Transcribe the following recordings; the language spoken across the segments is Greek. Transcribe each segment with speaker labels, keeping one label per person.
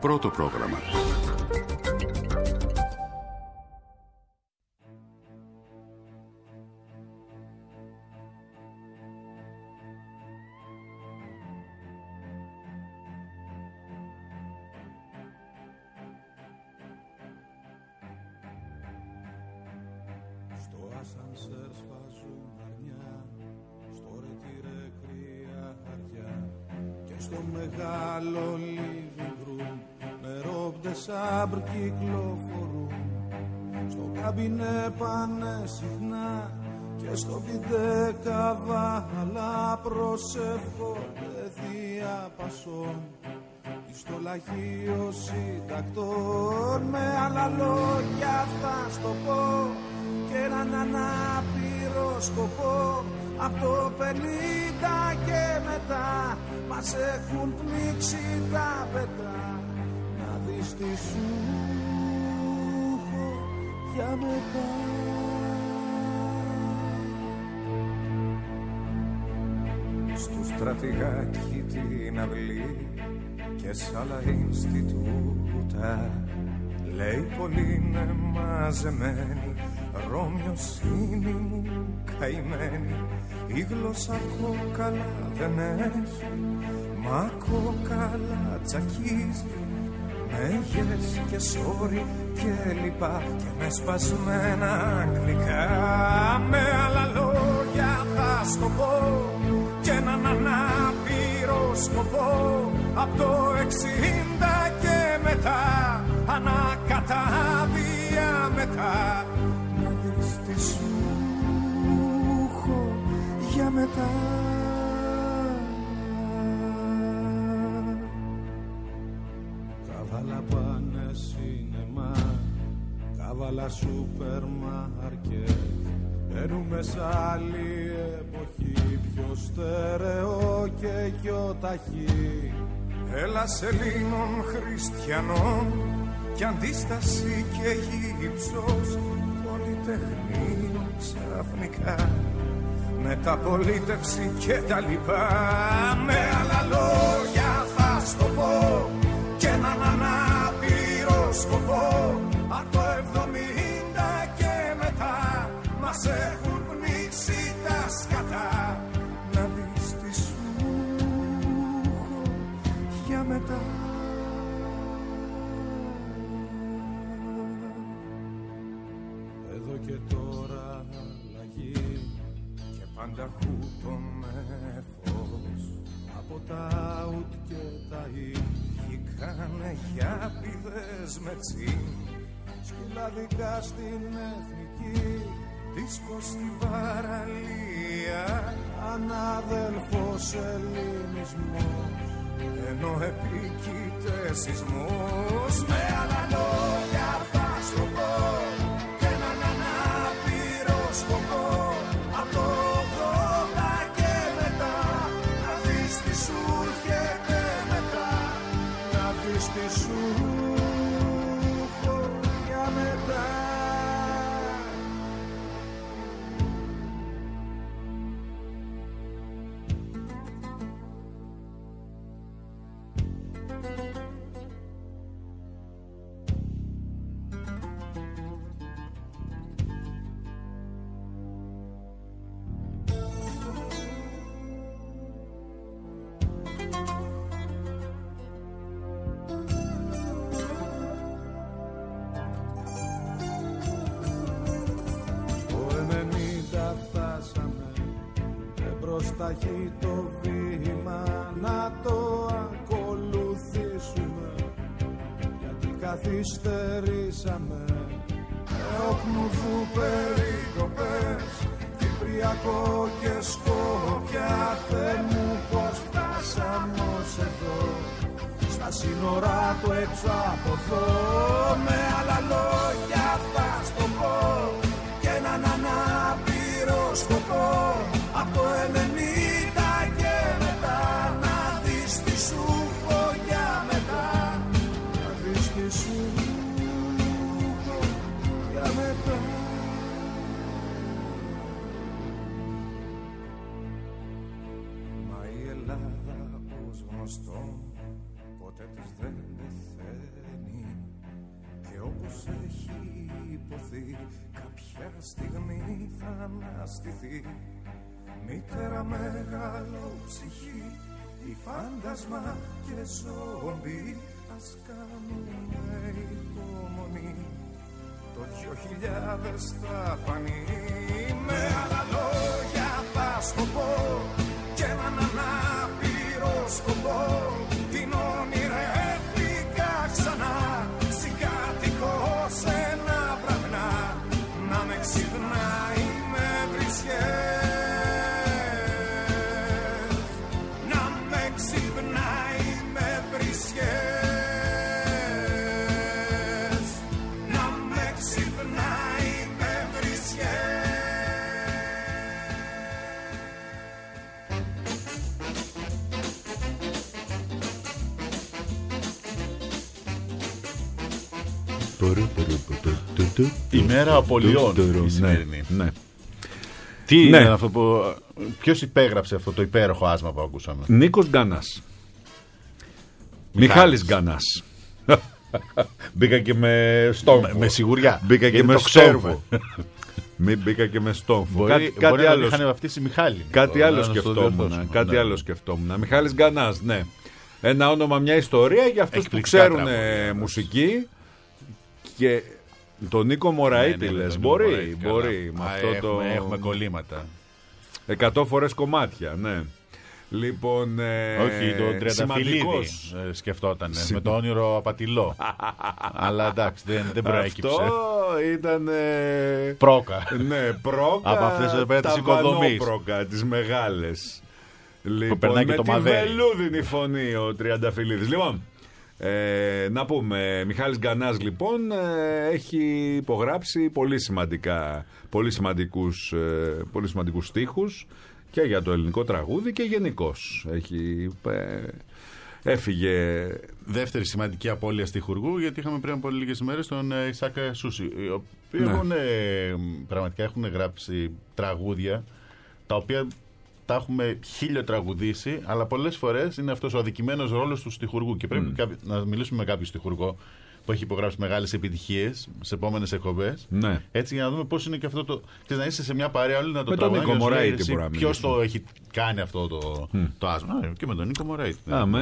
Speaker 1: Πρώτο πρόγραμμα.
Speaker 2: Στο ασανσέρ σφάζουν αρνιά, στο ρετυρέ κρύα χαριά και στο μεγάλο living room με ρόμπ de chambre κυκλοφορούν. Στο καμπινέ πάνε συχνά και στο πιτέ καβάλα προσεύχονται διαπασών. Στο λαχείο συντακτών με άλλα λόγια θα στο πω και έναν ανάπηρο σκοπό. Απ' το 50 και μετά μας έχουν πνίξει τα πετά. Να δεις τι σου έχω για μετά.
Speaker 3: Στου στρατηγάκι την αυλή και σ' άλλα Ινστιτούτα, λέει πολλοί είναι μαζεμένοι, Ρώμιος είναι μου καημένη. Η γλώσσα κόκαλα δεν έχει, μα κόκαλα τσακίζει με yes και sorry και λοιπά και με σπασμένα αγγλικά. Με άλλα λόγια θα στο πω και έναν ανάπηρο σκοπό. Απ' το 60 και μετά, ανακατάδια μετά, να δεις τι σου έχω για μετά.
Speaker 2: Καβάλα πάνε σινεμά, καβάλα σούπερ μάρκετ. Μπαίνουμε σ' άλλη εποχή, πιο στερεό και πιο ταχύ.
Speaker 3: Έλα Ελλήνων χριστιανών κι αντίσταση και γύψος πολυτεχνείων ξαφνικά, μεταπολίτευση και τα λοιπά. Με άλλα λόγια θα στο πω και έναν ανάπηρο σκοπό. Απ' το 70 και μετά μας έχουν πνίξει τα σκατά. Να δεις τι σου έχω για μετά.
Speaker 2: Εδώ και τώρα αλλαγή
Speaker 3: και πάντα χούτο με φως.
Speaker 2: Από τα out και τα in
Speaker 3: βγήκανε γιάπηδες με τσιν.
Speaker 2: σκυλαδικά στην εθνική,
Speaker 3: δίσκο στην παραλία,
Speaker 2: ανάδελφος ελληνισμός,
Speaker 3: ενώ επίκειται σεισμός. Με άλλα λόγια θα σου πω και έναν ανάπηρο σκοπό. Απ' το 80 και μετά, να δεις τι σου έρχεται μετά.
Speaker 2: να δεις τι σου έχω για μετά. Ταχύ το βήμα να το ακολουθήσουμε, γιατί καθυστερήσαμε. Εοκνουθού περικοπές, Κυπριακό και Σκόπια. Θεέ μου πως φτάσαμε ως εδώ, στα σύνορα του έξω από εδώ. Με άλλα λόγια θα στο πω και έναν ανάπηρο σκοπό. Από το 90 και μετά, να δεις τι σου έχω για μετά. Να δεις τι σου έχω για μετά.
Speaker 3: Μα η Ελλάδα ως γνωστό ποτέ της δεν πεθαίνει. υποθεί, κάποια στιγμή θα αναστηθεί. Μήτερα μεγάλο ψυχή, η φάντασμα και ζόμπι, ας κάνουμε υπομονή, το 2000 θα φανεί. Με άλλα λόγια θα σου πω και έναν ανάπηρο σκοπό, την ονειρεύτηκα ξανά, συγκάτοικο σε ένα βραδινά, να με ξυπνάει με βρισιές, να με ξυπνάει με βρισιές, να με ξυπνάει με βρισιές.
Speaker 1: Ημέρα απολειών η σημερινή.
Speaker 4: Ναι.
Speaker 1: Τι είναι αυτό που... Ποιος υπέγραψε αυτό το υπέροχο άσμα που ακούσαμε?
Speaker 4: Νίκος Γκάνας. Μιχάλης Γκάνας.
Speaker 1: Μπήκα και με στόμφο.
Speaker 4: Με σιγουριά.
Speaker 1: Μπήκα και με
Speaker 4: στόμφο. Μην μπήκα και με στόμφο.
Speaker 1: Κάτι άλλο. Είχαν βαφτίσει Μιχάλη.
Speaker 4: Κάτι άλλο σκεφτόμουν. Μιχάλης Γκάνας, ναι. Ένα όνομα, μια ιστορία για αυτούς που ξέρουν μουσική. Και τον Νίκο Μωραήτη λες. Μπορεί.
Speaker 1: Έχουμε κολλήματα.
Speaker 4: 100 φορές κομμάτια, ναι. Λοιπόν,
Speaker 1: όχι, τον Τριανταφυλλίδη σκεφτόταν με το όνειρο απατηλό. Αλλά εντάξει, δεν προέκυψε.
Speaker 4: Αυτό ήταν
Speaker 1: πρόκα.
Speaker 4: Ναι, πρόκα.
Speaker 1: Από αυτές τις οικοδομής.
Speaker 4: Πρόκα, τις μεγάλες. Λοιπόν,
Speaker 1: περνάει και
Speaker 4: με
Speaker 1: το
Speaker 4: τη
Speaker 1: μαδέρι.
Speaker 4: βελούδινη φωνή ο Τριανταφυλλίδης. Λοιπόν, να πούμε, Μιχάλης Γκανάς λοιπόν έχει υπογράψει πολύ σημαντικούς στίχους και για το ελληνικό τραγούδι και γενικώς. Έφυγε.
Speaker 1: Δεύτερη σημαντική απώλεια στιχουργού, γιατί είχαμε πριν από λίγες ημέρες τον Ισάκ Σούση, οι οποίοι πραγματικά έχουν γράψει τραγούδια τα οποία τα έχουμε χιλιοτραγουδήσει, αλλά πολλές φορές είναι αυτός ο αδικημένος ρόλος του στιχουργού. Και πρέπει να μιλήσουμε με κάποιο στιχουργό που έχει υπογράψει μεγάλες επιτυχίες σε επόμενες εκπομπές.
Speaker 4: Ναι.
Speaker 1: Έτσι, για να δούμε πώς είναι και αυτό το. Και να είσαι σε μια παρέα, όλοι να το
Speaker 4: τραγουδάνε. Με τον Νίκο Μωραήτη.
Speaker 1: Ποιος το έχει κάνει αυτό το άσμα. Και με τον Νίκο Μωραήτη.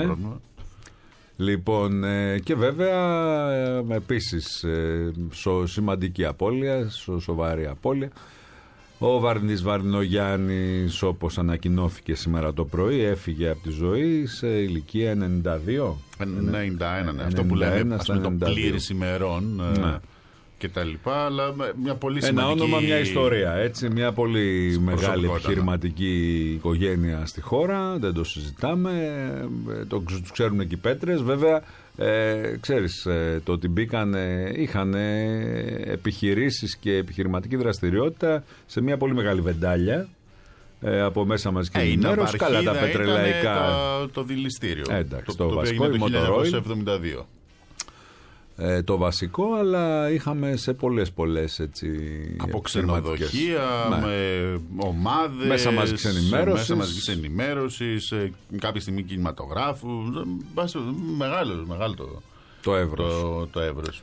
Speaker 4: Λοιπόν, και βέβαια επίσης σημαντική απώλεια, σοβαρή απώλεια. Ο Βαρνής Βαρνογιάννης, όπως ανακοινώθηκε σήμερα το πρωί, έφυγε από τη ζωή σε ηλικία 92.
Speaker 1: 91, ναι. Αυτό που λέμε, ας πούμε, το πλήρης ημερών και τα λοιπά, αλλά μια πολύ σημαντική...
Speaker 4: Ένα όνομα, μια ιστορία, έτσι, μια πολύ μεγάλη επιχειρηματική οικογένεια στη χώρα, δεν το συζητάμε, το ξέρουν και οι Πέτρες, βέβαια. Ξέρεις, το ότι είχαν επιχειρήσεις και επιχειρηματική δραστηριότητα σε μια πολύ μεγάλη βεντάλια από μέσα μαζική ενημέρωση. Καλά, τα πετρελαϊκά.
Speaker 1: Το δηληστήριο.
Speaker 4: Εντάξει, το βασικό, η Motorola.
Speaker 1: 1972.
Speaker 4: Το βασικό, αλλά είχαμε σε πολλές έτσι,
Speaker 1: από ξενοδοχεία, με ομάδες,
Speaker 4: μέσα μαζικής ενημέρωσης,
Speaker 1: κάποια στιγμή κινηματογράφου. Μεγάλο το εύρος.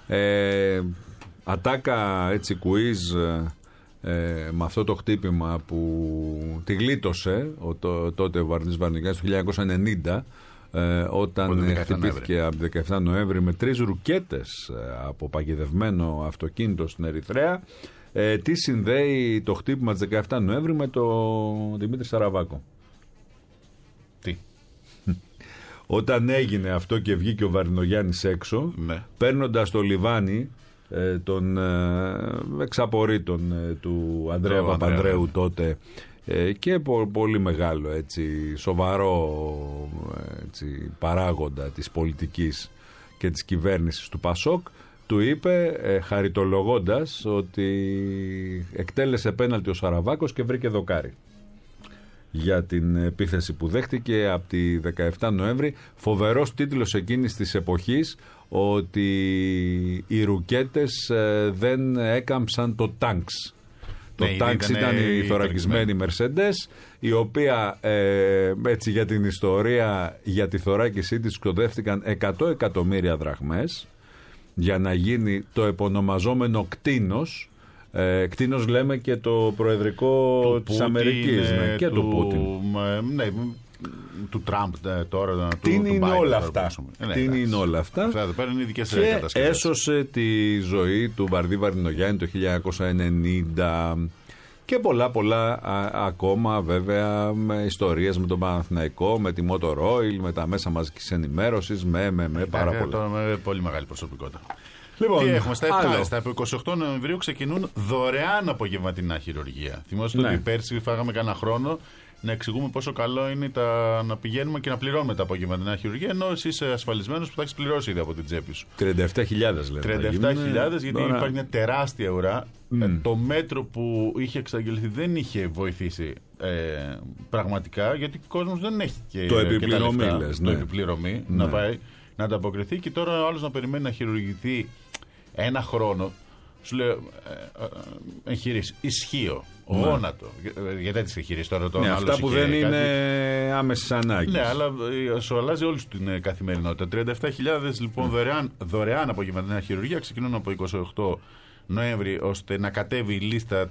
Speaker 4: Ατάκα, έτσι, quiz με αυτό το χτύπημα που τη γλίτωσε τότε ο Βαρνής Βαρνογιάννης το 1990, όταν χτυπήθηκε από 17 Νοέμβρη με 3 ρουκέτες από παγιδευμένο αυτοκίνητο στην Ερυθρέα. Τι συνδέει το χτύπημα της 17 Νοέμβρη με τον Δημήτρη Σαραβάκο?
Speaker 1: Τι?
Speaker 4: Όταν έγινε αυτό και βγήκε ο Βαρνογιάννης έξω, παίρνοντας το λιβάνι των εξαπορρίτων του Ανδρέα Παπανδρέου τότε, και πολύ μεγάλο, έτσι, σοβαρό, έτσι, παράγοντα της πολιτικής και της κυβέρνησης του Πασόκ, του είπε, χαριτολογώντας, ότι εκτέλεσε πέναλτι ο Σαραβάκος και βρήκε δοκάρι για την επίθεση που δέχτηκε από τη 17 Νοέμβρη. Φοβερός τίτλος εκείνης της εποχής, ότι οι ρουκέτες δεν έκαμψαν το τάγκς. Το τάγκς ήταν η θωρακισμένη Mercedes, η οποία έτσι, για την ιστορία, για τη θωράκισή της ξοδεύτηκαν 100 εκατομμύρια δραχμές, για να γίνει το επωνομαζόμενο κτήνος. Κτήνος λέμε και το προεδρικό της Αμερικής και του Πούτιν.
Speaker 1: Ναι, του Τραμπ τώρα.
Speaker 4: Τι είναι όλα αυτά. Τι είναι όλα αυτά.
Speaker 1: Αυτά εδώ πέρα είναι ειδικές
Speaker 4: και
Speaker 1: κατασκευές.
Speaker 4: Έσωσε τη ζωή του Βαρδί Βαρδινογιάννη το 1990. Και πολλά ακόμα βέβαια με ιστορίες με τον Παναθηναϊκό, με τη Motor Oil, με τα μέσα μαζικής ενημέρωσης, με πάρα πολλά.
Speaker 1: Τώρα με πολύ μεγάλη προσωπικότητα.
Speaker 4: Λοιπόν,
Speaker 1: τι έχουμε στα 28 Νοεμβρίου ξεκινούν δωρεάν απογευματινά χειρουργία. Θυμόσαστε ότι πέρσι φάγαμε κανένα χρόνο να εξηγούμε πόσο καλό είναι να πηγαίνουμε και να πληρώνουμε τα απογευματινά χειρουργία, ενώ εσύ είσαι ασφαλισμένος που θα έχεις πληρώσει ήδη από την τσέπη σου.
Speaker 4: 37.000 λέτε.
Speaker 1: 37.000 γιατί υπάρχει μια τεράστια ουρά. Το μέτρο που είχε εξαγγελθεί δεν είχε βοηθήσει πραγματικά, γιατί ο κόσμος δεν έχει και
Speaker 4: το επιπληρωμή,
Speaker 1: και τα λεφτά, το επιπληρωμή να πάει να ανταποκριθεί, και τώρα ο άλλος να περιμένει να χειρουργηθεί ένα χρόνο. Σου λέω εγχειρήσεις, ισχύο, γόνατο. Γιατί έτσι εγχειρήσεις τώρα το
Speaker 4: αυτά που δεν είναι άμεσης ανάγκης.
Speaker 1: Ναι, αλλά σου αλλάζει όλη την καθημερινότητα. 37.000 λοιπόν δωρεάν απογευματινά χειρουργία ξεκινούν από 28 Νοέμβρη, ώστε να κατέβει η λίστα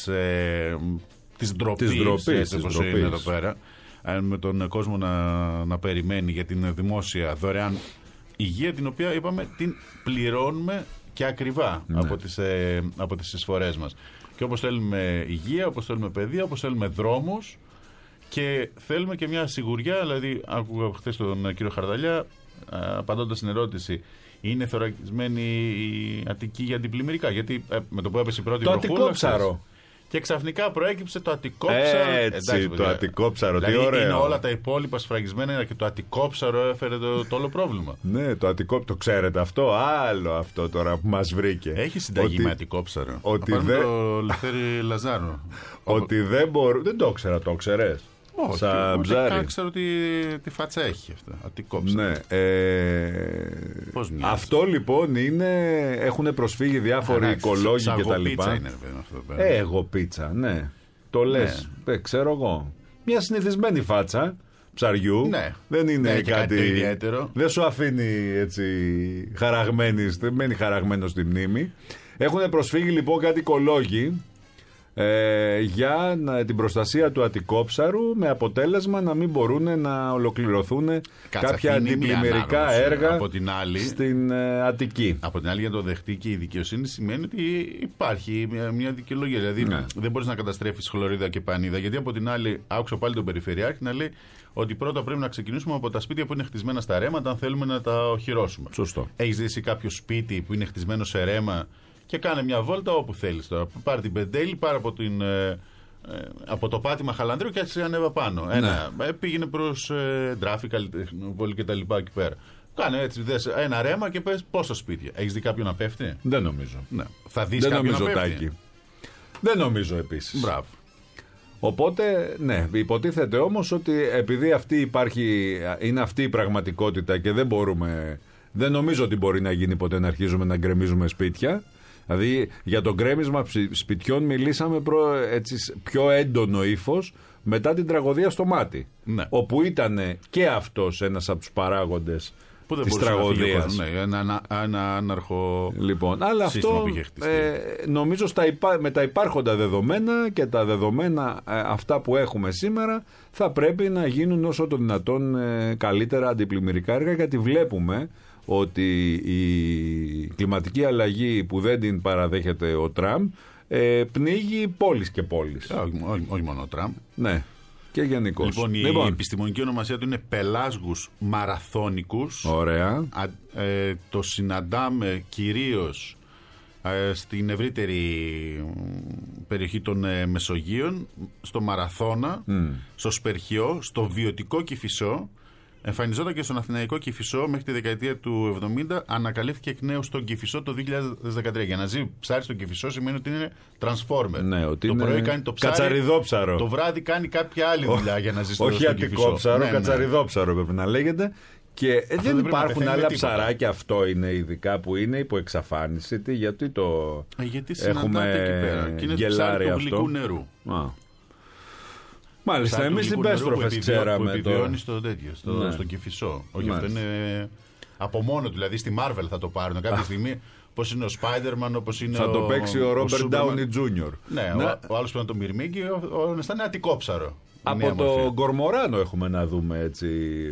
Speaker 1: της ντροπής, όπως είναι εδώ πέρα, με τον κόσμο να περιμένει για την δημόσια δωρεάν υγεία, την οποία είπαμε την πληρώνουμε και ακριβά από τις εισφορές μας. Και όπως θέλουμε υγεία, όπως θέλουμε παιδεία, όπως θέλουμε δρόμους, και θέλουμε και μια σιγουριά. Δηλαδή, άκουγα χθες τον κύριο Χαρδαλιά, απαντώντας στην ερώτηση, είναι θωρακισμένη η Αττική για αντιπλημμυρικά? Γιατί με το που έπεσε η πρώτη βροχούλα.
Speaker 4: Το Αττικόψαρο.
Speaker 1: Και ξαφνικά προέκυψε το Αττικόψαρο.
Speaker 4: Έτσι, το Αττικόψαρο, τι
Speaker 1: δηλαδή,
Speaker 4: ωραίο.
Speaker 1: Είναι όλα τα υπόλοιπα σφραγισμένα και το Αττικόψαρο έφερε το όλο πρόβλημα.
Speaker 4: Ναι, το Αττικόψαρο, το ξέρετε αυτό, άλλο αυτό τώρα που μας βρήκε.
Speaker 1: Έχει συνταγή με Αττικόψαρο.
Speaker 4: Ότι
Speaker 1: το Λευτέρη Λαζάρο.
Speaker 4: Ότι δεν μπορούν, δεν το ήξερα, το ξέρες?
Speaker 1: Όχι,
Speaker 4: σαν ψάρι.
Speaker 1: Ξέρω ότι τη φάτσα έχει αυτό. Αττικόψαρο.
Speaker 4: Ναι. Αυτό λοιπόν είναι. Έχουν προσφύγει διάφοροι οικολόγοι κτλ. Εγώ πίτσα, ναι. Το λες. Ξέρω εγώ. Μια συνηθισμένη φάτσα ψαριού.
Speaker 1: Ναι.
Speaker 4: Δεν είναι κάτι
Speaker 1: ιδιαίτερο.
Speaker 4: Δεν σου αφήνει έτσι μένει χαραγμένο στη μνήμη. Έχουν προσφύγει λοιπόν κάτι οικολόγοι για την προστασία του Αττικόψαρου, με αποτέλεσμα να μην μπορούν να ολοκληρωθούν κάποια αντιπλημμυρικά έργα
Speaker 1: από την άλλη,
Speaker 4: στην Αττική.
Speaker 1: Από την άλλη, για να το δεχτεί και η δικαιοσύνη, σημαίνει ότι υπάρχει μια δικαιολογία. Δηλαδή δεν μπορείς να καταστρέφεις χλωρίδα και πανίδα, γιατί από την άλλη άκουσα πάλι τον Περιφερειάρχη να λέει ότι πρώτα πρέπει να ξεκινήσουμε από τα σπίτια που είναι χτισμένα στα ρέματα, αν θέλουμε να τα οχυρώσουμε.
Speaker 4: Σωστό.
Speaker 1: Έχεις δει κάποιο σπίτι που είναι χτισμένο σε ρέμα και κάνε μια βόλτα όπου θέλεις τώρα. Πάρε την Πεντέλη, πάρε από το πάτημα Χαλανδρίου και έτσι ανέβα πάνω. Πήγαινε προς Ντράφη, Καλλιτεχνόπολη και τα λοιπά εκεί πέρα. Κάνε έτσι, δες ένα ρέμα και πες πόσα σπίτια. Έχεις δει κάποιον να πέφτει?
Speaker 4: Δεν νομίζω.
Speaker 1: Ναι. Θα δεις κάποιον να πέφτει?
Speaker 4: Δεν νομίζω επίσης.
Speaker 1: Μπράβο.
Speaker 4: Οπότε, ναι, υποτίθεται όμως ότι επειδή είναι αυτή η πραγματικότητα και δεν νομίζω ότι μπορεί να γίνει ποτέ να αρχίζουμε να γκρεμίζουμε σπίτια. Δηλαδή για το γκρέμισμα σπιτιών μιλήσαμε πιο έντονο ύφος μετά την τραγωδία στο Μάτι. Ναι. Όπου ήταν και αυτός ένας από τους παράγοντες της τραγωδίας.
Speaker 1: Ναι, ένα άναρχο
Speaker 4: αλλά
Speaker 1: σύστημα
Speaker 4: αυτό
Speaker 1: που είχε χτιστεί.
Speaker 4: Νομίζω με τα υπάρχοντα δεδομένα και τα δεδομένα αυτά που έχουμε σήμερα θα πρέπει να γίνουν όσο το δυνατόν καλύτερα αντιπλημμυρικά έργα, γιατί βλέπουμε ότι η κλιματική αλλαγή που δεν την παραδέχεται ο Τραμπ πνίγει πόλεις και πόλεις.
Speaker 1: Όχι μόνο ο Τραμπ.
Speaker 4: Ναι, και γενικώς.
Speaker 1: Λοιπόν, η επιστημονική ονομασία του είναι πελάσγους μαραθώνικους.
Speaker 4: Ωραία.
Speaker 1: Το συναντάμε κυρίως στην ευρύτερη περιοχή των Μεσογείων, στο Μαραθώνα, στο Σπερχιό, στο Βιωτικό Κηφισό. Εμφανιζόταν και στον Αθηναϊκό Κηφισό μέχρι τη δεκαετία του 70, ανακαλύφθηκε εκ νέου στον Κηφισό το 2013. Για να ζει ψάρι στον Κηφισό σημαίνει ότι είναι transformer.
Speaker 4: Ναι, ότι
Speaker 1: το πρωί κάνει το ψάρι,
Speaker 4: κατσαριδόψαρο.
Speaker 1: Το βράδυ κάνει κάποια άλλη δουλειά για να ζει στον Κηφισό.
Speaker 4: Όχι αττικόψαρο, κατσαριδόψαρο πρέπει να λέγεται. Και δεν υπάρχουν άλλα ψαράκια, αυτό είναι ειδικά που είναι υπό εξαφάνιση. Γιατί
Speaker 1: έχουμε εκεί πέρα. Και είναι ψάρι του γλυκού νερού.
Speaker 4: Μάλιστα, εμείς την Πέστροφες ξέραμε.
Speaker 1: Που επιβιώνει στο Κηφισό. Όχι, αυτό είναι Από μόνο του, δηλαδή στη Marvel θα το πάρουν κάποια στιγμή. Πώς είναι ο Spider-Man, όπως είναι
Speaker 4: θα το παίξει ο Robert Downey Jr.
Speaker 1: Ναι, ο άλλος που είναι το Μυρμήγκι, ο θα είναι αττικόψαρο.
Speaker 4: Από το Γκορμοράνο έχουμε να δούμε έτσι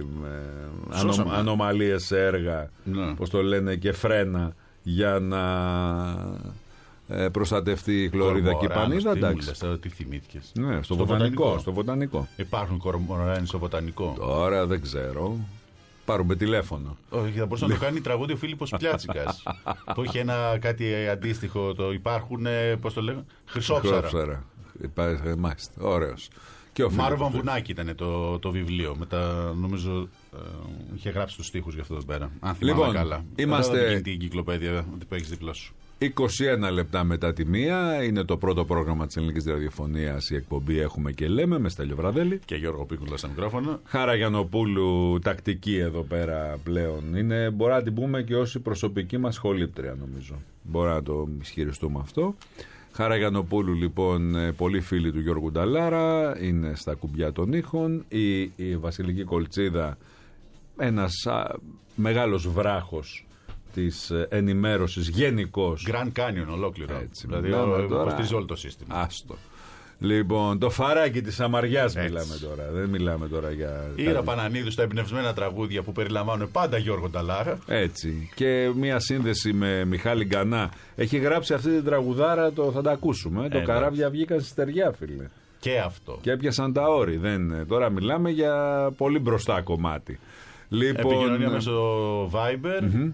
Speaker 4: ανομαλίες σε έργα, πώς το λένε, και φρένα για να προστατευτεί η χλωρίδα και η πανίδα.
Speaker 1: Εντάξει. Τι θυμήθηκες?
Speaker 4: Ναι, στο βοτανικό.
Speaker 1: Υπάρχουν κορμοράνοι στο βοτανικό?
Speaker 4: Τώρα δεν ξέρω. Πάρουμε τηλέφωνο.
Speaker 1: Όχι, θα μπορούσε να το κάνει τραγούδι ο Φίλιππος Πιάτσικας. Που είχε κάτι αντίστοιχο. Υπάρχουν, πώς το λέγω, χρυσόψαρα.
Speaker 4: Μάλιστα, ωραίος.
Speaker 1: Μάρο Βαμβουνάκη ήταν το βιβλίο. Μετά νομίζω είχε γράψει τους στίχους για αυτό εδώ πέρα. Αν θυμάμαι καλά.
Speaker 4: Είμαστε
Speaker 1: την κυκλοπαίδεια που έχεις δίπλα σου.
Speaker 4: 21 λεπτά μετά τη μία. Είναι το πρώτο πρόγραμμα της Ελληνικής Ραδιοφωνίας. Η εκπομπή Έχουμε και Λέμε με Στέλιο Βραδέλη
Speaker 1: και Γιώργο Πίκουλα στα μικρόφωνα.
Speaker 4: Χάρα Γιαννοπούλου, τακτική εδώ πέρα πλέον. Είναι, μπορεί να την πούμε και ως η προσωπική μας σχολήπτρια, νομίζω. Μπορεί να το ισχυριστούμε αυτό. Χάρα Γιαννοπούλου, λοιπόν, πολλοί φίλοι του Γιώργου Νταλάρα, είναι στα κουμπιά των ήχων. Η Βασιλική Κολτσίδα, ένας μεγάλος βράχος της ενημέρωσης γενικώς.
Speaker 1: Grand Canyon ολόκληρο.
Speaker 4: Έτσι,
Speaker 1: δηλαδή υποστηρίζει όλο το σύστημα.
Speaker 4: Άστο. Λοιπόν, το φαράκι της Σαμαριάς μιλάμε τώρα. Δεν μιλάμε τώρα για.
Speaker 1: Ήρα Πανανίδου στα εμπνευσμένα τραγούδια που περιλαμβάνουν πάντα Γιώργο Νταλάρα.
Speaker 4: Έτσι. Και μια σύνδεση με Μιχάλη Γκανά. Έχει γράψει αυτή την τραγουδάρα, θα τα ακούσουμε. Το Καράβια βγήκαν στη στεριά, φίλε.
Speaker 1: Και αυτό.
Speaker 4: Και έπιασαν τα όρη. Τώρα μιλάμε για πολύ μπροστά κομμάτι. Λοιπόν,
Speaker 1: επικοινωνία μέσω Viber.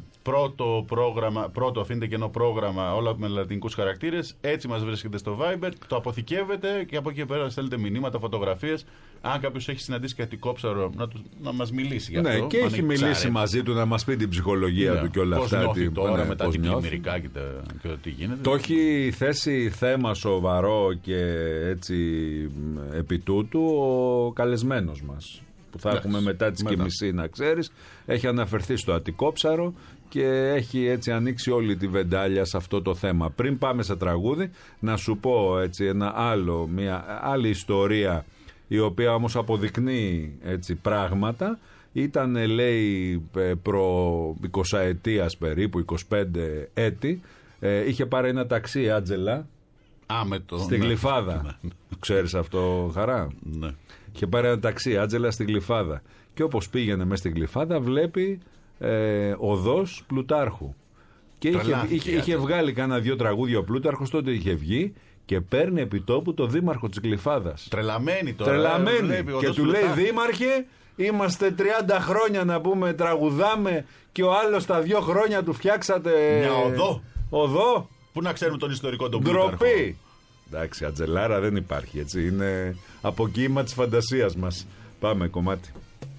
Speaker 1: Πρώτο αφήνεται κενό πρόγραμμα, όλα με λατινικούς χαρακτήρες. Έτσι μας βρίσκεται στο Viber. Το αποθηκεύετε και από εκεί πέρα στέλνετε μηνύματα, φωτογραφίες. Αν κάποιος έχει συναντήσει κάτι κόψαρο, να μας μιλήσει για αυτό.
Speaker 4: Ναι, και έχει μιλήσει μαζί του να μας πει την ψυχολογία του και όλα αυτά.
Speaker 1: Πώς νιώθει τώρα μετά την πλημμυρικά και τι γίνεται.
Speaker 4: Το έχει θέσει θέμα σοβαρό και έτσι επί τούτου ο καλεσμένος μας, που θα έχουμε μετά τις 2:30, να ξέρεις. Έχει αναφερθεί στο Αττικόψαρο και έχει έτσι ανοίξει όλη τη βεντάλια σε αυτό το θέμα. Πριν πάμε σε τραγούδι, να σου πω έτσι μια άλλη ιστορία, η οποία όμως αποδεικνύει έτσι πράγματα. Ήταν, λέει, προ 20 ετίας περίπου, 25 έτη. Είχε πάρει ένα ταξί, Άντζελα, στη Γλυφάδα. Ξέρεις αυτό, Χαρά?
Speaker 1: Ναι.
Speaker 4: Είχε πάρει ένα ταξί, Άντζελα, στη Γλυφάδα. Και όπως πήγαινε μέσα στη Γλυφάδα, βλέπει οδός Πλουτάρχου. Και είχε βγάλει κάνα 2 τραγούδια ο Πλούταρχος, τότε είχε βγει, και παίρνει επιτόπου το δήμαρχο της Γλυφάδας.
Speaker 1: Τρελαμένη τώρα.
Speaker 4: Και του λέει, Δήμαρχε, είμαστε 30 χρόνια να πούμε τραγουδάμε και ο άλλος τα 2 χρόνια του φτιάξατε
Speaker 1: μια
Speaker 4: οδό.
Speaker 1: Πού να ξέρουμε τον ιστορικό τον Πλούταρχο.
Speaker 4: Ντροπή. Εντάξει, Ατζελάρα δεν υπάρχει, έτσι. Είναι αποκύημα της φαντασίας μας. Πάμε κομμάτι.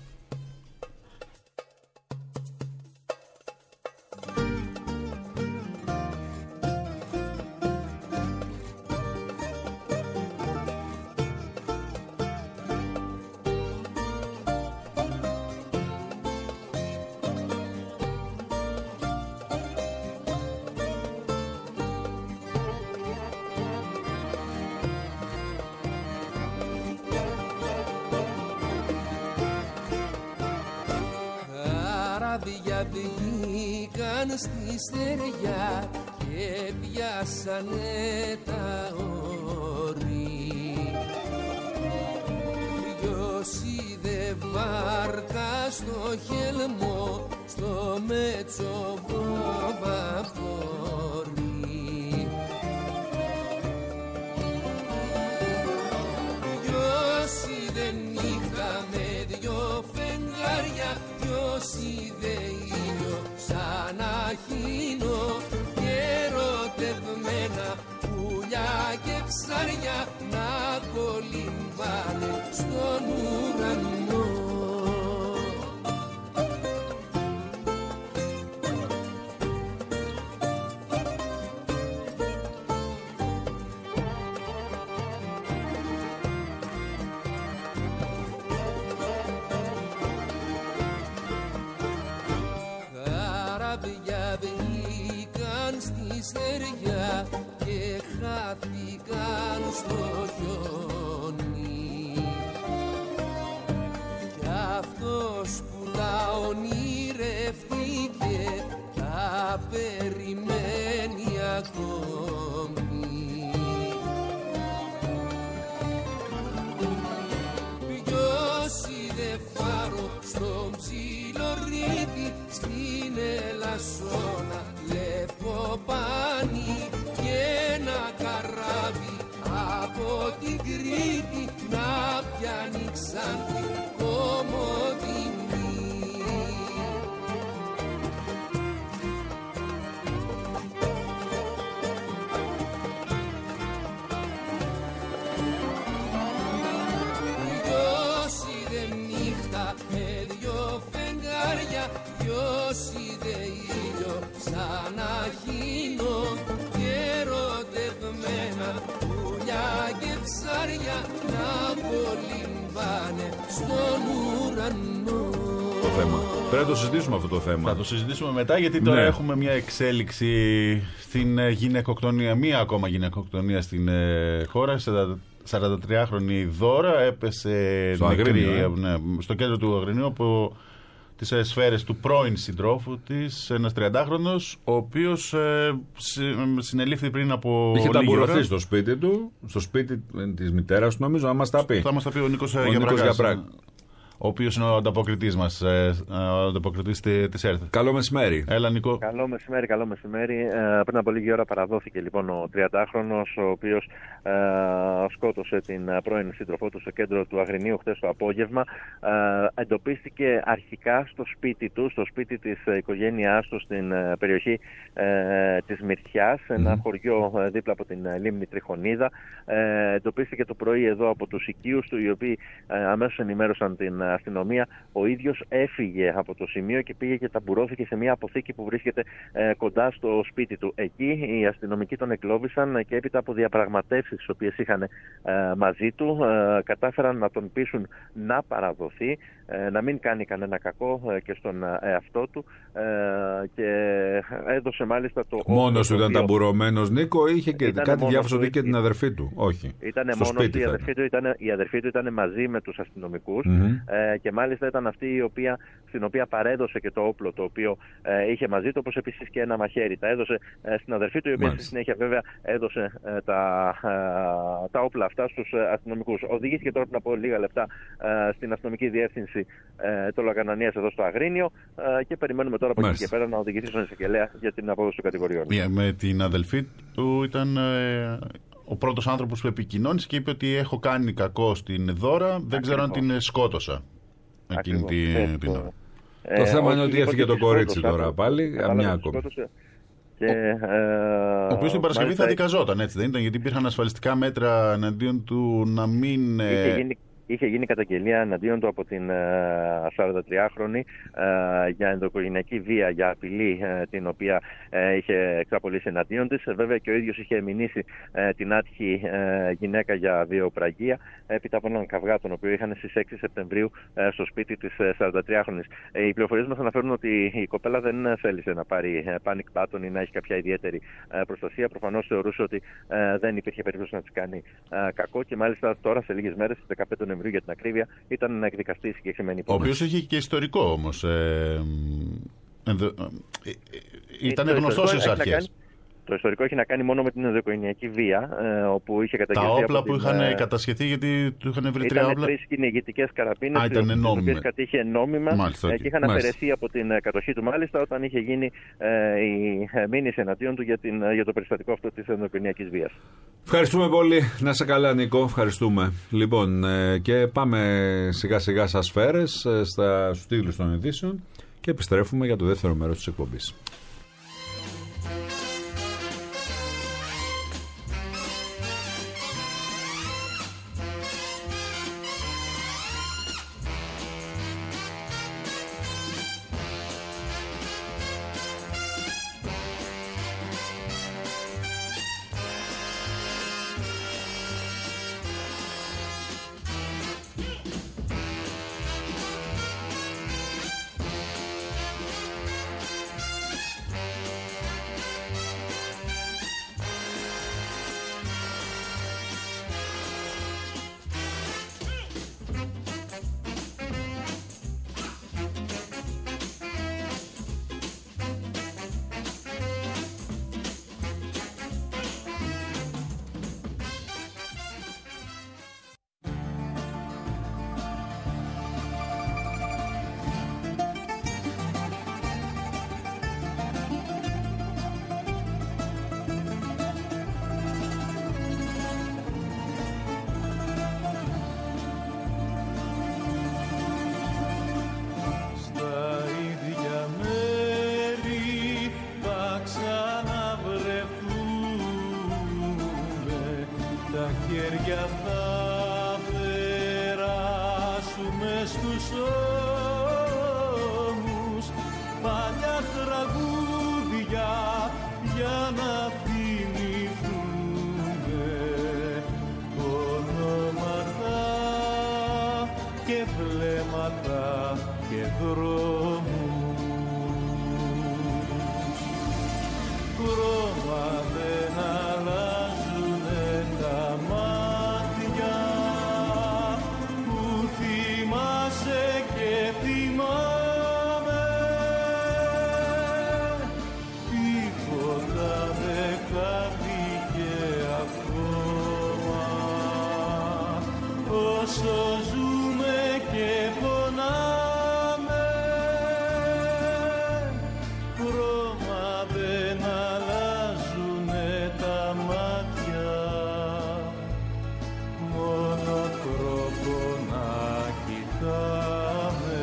Speaker 5: Βγήκαν στη στεριά και πιάσανε τα όρη. Ποιος είδε βάρκα στο χελμό, στο Μετσοβό βαπόρι. Ποιος είδε νύχτα με 2 φεγγάρια, ποιος είδε ήλιο σαν αχίνο και ερωτευμένα πουλιά και ψάρια να κολυμβάνε στον ουρανό. Βγήκαν στη στεριά και χάθηκαν στο χιόνι. Κι αυτός που τα ονειρευτήκε περιμένει ακόμη. Ποιος είδε φάρο στον Ψιλορίδη, στην Ελασσόνα Λευκοπάνη, και ένα καράβι από την Κρήτη να πιάνει Ξάνθη Κομοτηνή. Ποιος είδε νύχτα με δυο φεγγάρια, ποιος είδε ήλιο σαν αχίνο, και ερωτευμένα πουλιά και ψάρια να κολυμβάνε στον ουρανό.
Speaker 4: Το θέμα. Πρέπει να το συζητήσουμε αυτό το θέμα.
Speaker 1: Θα το συζητήσουμε μετά, γιατί τώρα έχουμε μια εξέλιξη στην γυναικοκτονία. Μία ακόμα γυναικοκτονία στην χώρα. 43χρονη Δώρα έπεσε νεκρή στο κέντρο του Αγρινίου από τις σφαίρες του πρώην συντρόφου της, ένας 30χρονος, ο οποίος συνελήφθη πριν από
Speaker 4: είχε ταμπουρωθεί στο σπίτι του, στο σπίτι της μητέρας του, νομίζω, να μας τα πει.
Speaker 1: Θα μας τα πει ο Νίκος Γιαπράκ, ο οποίος είναι ο ανταποκριτής μας, ο ανταποκριτής της ΕΡΤ.
Speaker 4: Καλό μεσημέρι.
Speaker 1: Έλα, Νικό.
Speaker 6: Καλό μεσημέρι. Πριν από λίγη ώρα παραδόθηκε λοιπόν ο 30χρονος, ο οποίος σκότωσε την πρώην σύντροφό του στο κέντρο του Αγρινίου χτες το απόγευμα. Εντοπίστηκε αρχικά στο σπίτι του, στο σπίτι της οικογένειάς του, στην περιοχή της Μυρτιάς, ένα χωριό δίπλα από την λίμνη Τριχονίδα. Εντοπίστηκε το πρωί εδώ από τους οικείους του, οι οποίοι αμέσως ενημέρωσαν την αστυνομία. Ο ίδιος έφυγε από το σημείο και πήγε και ταμπουρώθηκε σε μια αποθήκη που βρίσκεται κοντά στο σπίτι του. Εκεί οι αστυνομικοί τον εκλόβησαν και έπειτα από διαπραγματεύσεις τις οποίες είχαν μαζί του, κατάφεραν να τον πείσουν να παραδοθεί, να μην κάνει κανένα κακό και στον εαυτό του, και έδωσε μάλιστα το...
Speaker 4: Μόνος του ήταν ταμπουρωμένος, Νίκο, είχε και κάτι διάφορο ότι και την αδερφή του? Όχι.
Speaker 6: Ήταν μόνος του, η αδερφή του ήταν μαζί με τους αστυνομικούς, και μάλιστα ήταν αυτή στην οποία παρέδωσε και το όπλο το οποίο είχε μαζί του, όπως επίσης και ένα μαχαίρι. Τα έδωσε στην αδερφή του, η οποία στη συνέχεια βέβαια έδωσε τα όπλα αυτά στους αστυνομικούς. Οδηγήθηκε τώρα πριν από λίγα λεπτά στην αστυνομική διεύθυνση το Λακανανίας εδώ στο Αγρίνιο, και περιμένουμε τώρα από εκεί και πέρα να οδηγηθεί στον εισαγγελέα για την απόδοση των κατηγοριών.
Speaker 1: Με την αδελφή του ήταν ο πρώτος άνθρωπος που επικοινώνησε και είπε ότι έχω κάνει κακό στην Δώρα, δεν ξέρω αν την σκότωσα εκείνη την ώρα.
Speaker 4: Το θέμα είναι ότι έφυγε το κορίτσι τώρα πάλι, μια ακόμα.
Speaker 1: Ο οποίος την Παρασκευή θα δικαζόταν, έτσι δεν ήταν? Γιατί υπήρχαν ασφαλιστικά μέτρα εναντίον του να μην...
Speaker 6: Είχε γίνει καταγγελία εναντίον του από την 43χρονη για ενδοοικογενειακή βία, για απειλή την οποία είχε εξαπολύσει εναντίον της. Βέβαια και ο ίδιος είχε μηνύσει την άτυχη γυναίκα για βιοπραγία έπειτα από έναν καυγά τον οποίο είχαν στις 6 Σεπτεμβρίου στο σπίτι της 43χρονης. Οι πληροφορίες μας αναφέρουν ότι η κοπέλα δεν θέλησε να πάρει panic button ή να έχει κάποια ιδιαίτερη προστασία. Προφανώς θεωρούσε ότι δεν υπήρχε περίπτωση να της κάνει κακό, και μάλιστα τώρα σε λίγες μέρες, 15 Νοεμβρίου για την ακρίβεια, ήταν να εκδικαστεί η συγκεκριμένη υπόθεση.
Speaker 1: Ο οποίος έχει και ιστορικό όμως. Ήταν γνωστός στις αρχές.
Speaker 6: Το ιστορικό έχει να κάνει μόνο με την ενδοοικογενειακή βία, όπου είχε καταγγελθεί.
Speaker 1: Τα όπλα που είχαν κατασχεθεί, γιατί του είχαν βρει 3 όπλα.
Speaker 6: Ήταν 3 κυνηγητικές καραμπίνες, τις οποίες κατήχε νόμιμα, και είχαν αφαιρεθεί από την κατοχή του, μάλιστα, όταν είχε γίνει η μήνυση εναντίον του για το περιστατικό αυτό της ενδοοικογενειακής βίας.
Speaker 4: Ευχαριστούμε πολύ. Να σε καλά, Νίκο. Ευχαριστούμε. Λοιπόν, και πάμε σιγά σιγά στις σφαίρες, στους τίτλους των ειδήσεων, και επιστρέφουμε για το δεύτερο μέρος της εκπομπής.
Speaker 2: μάτια θα περάσουμε στους ώμους, παλιά τραγούδια για να θυμηθούμε ονόματα και βλέμματα και δρόμους. Χρώμα δεν αλλάζουνε τα μάτια που θυμάσαι και θυμάμαι. Τίποτα δεν χάθηκε ακόμα όσο ζούμε και πονάμε. Χρώμα δεν αλλάζουνε τα μάτια, μόνο τρόπο να κοιτάμε.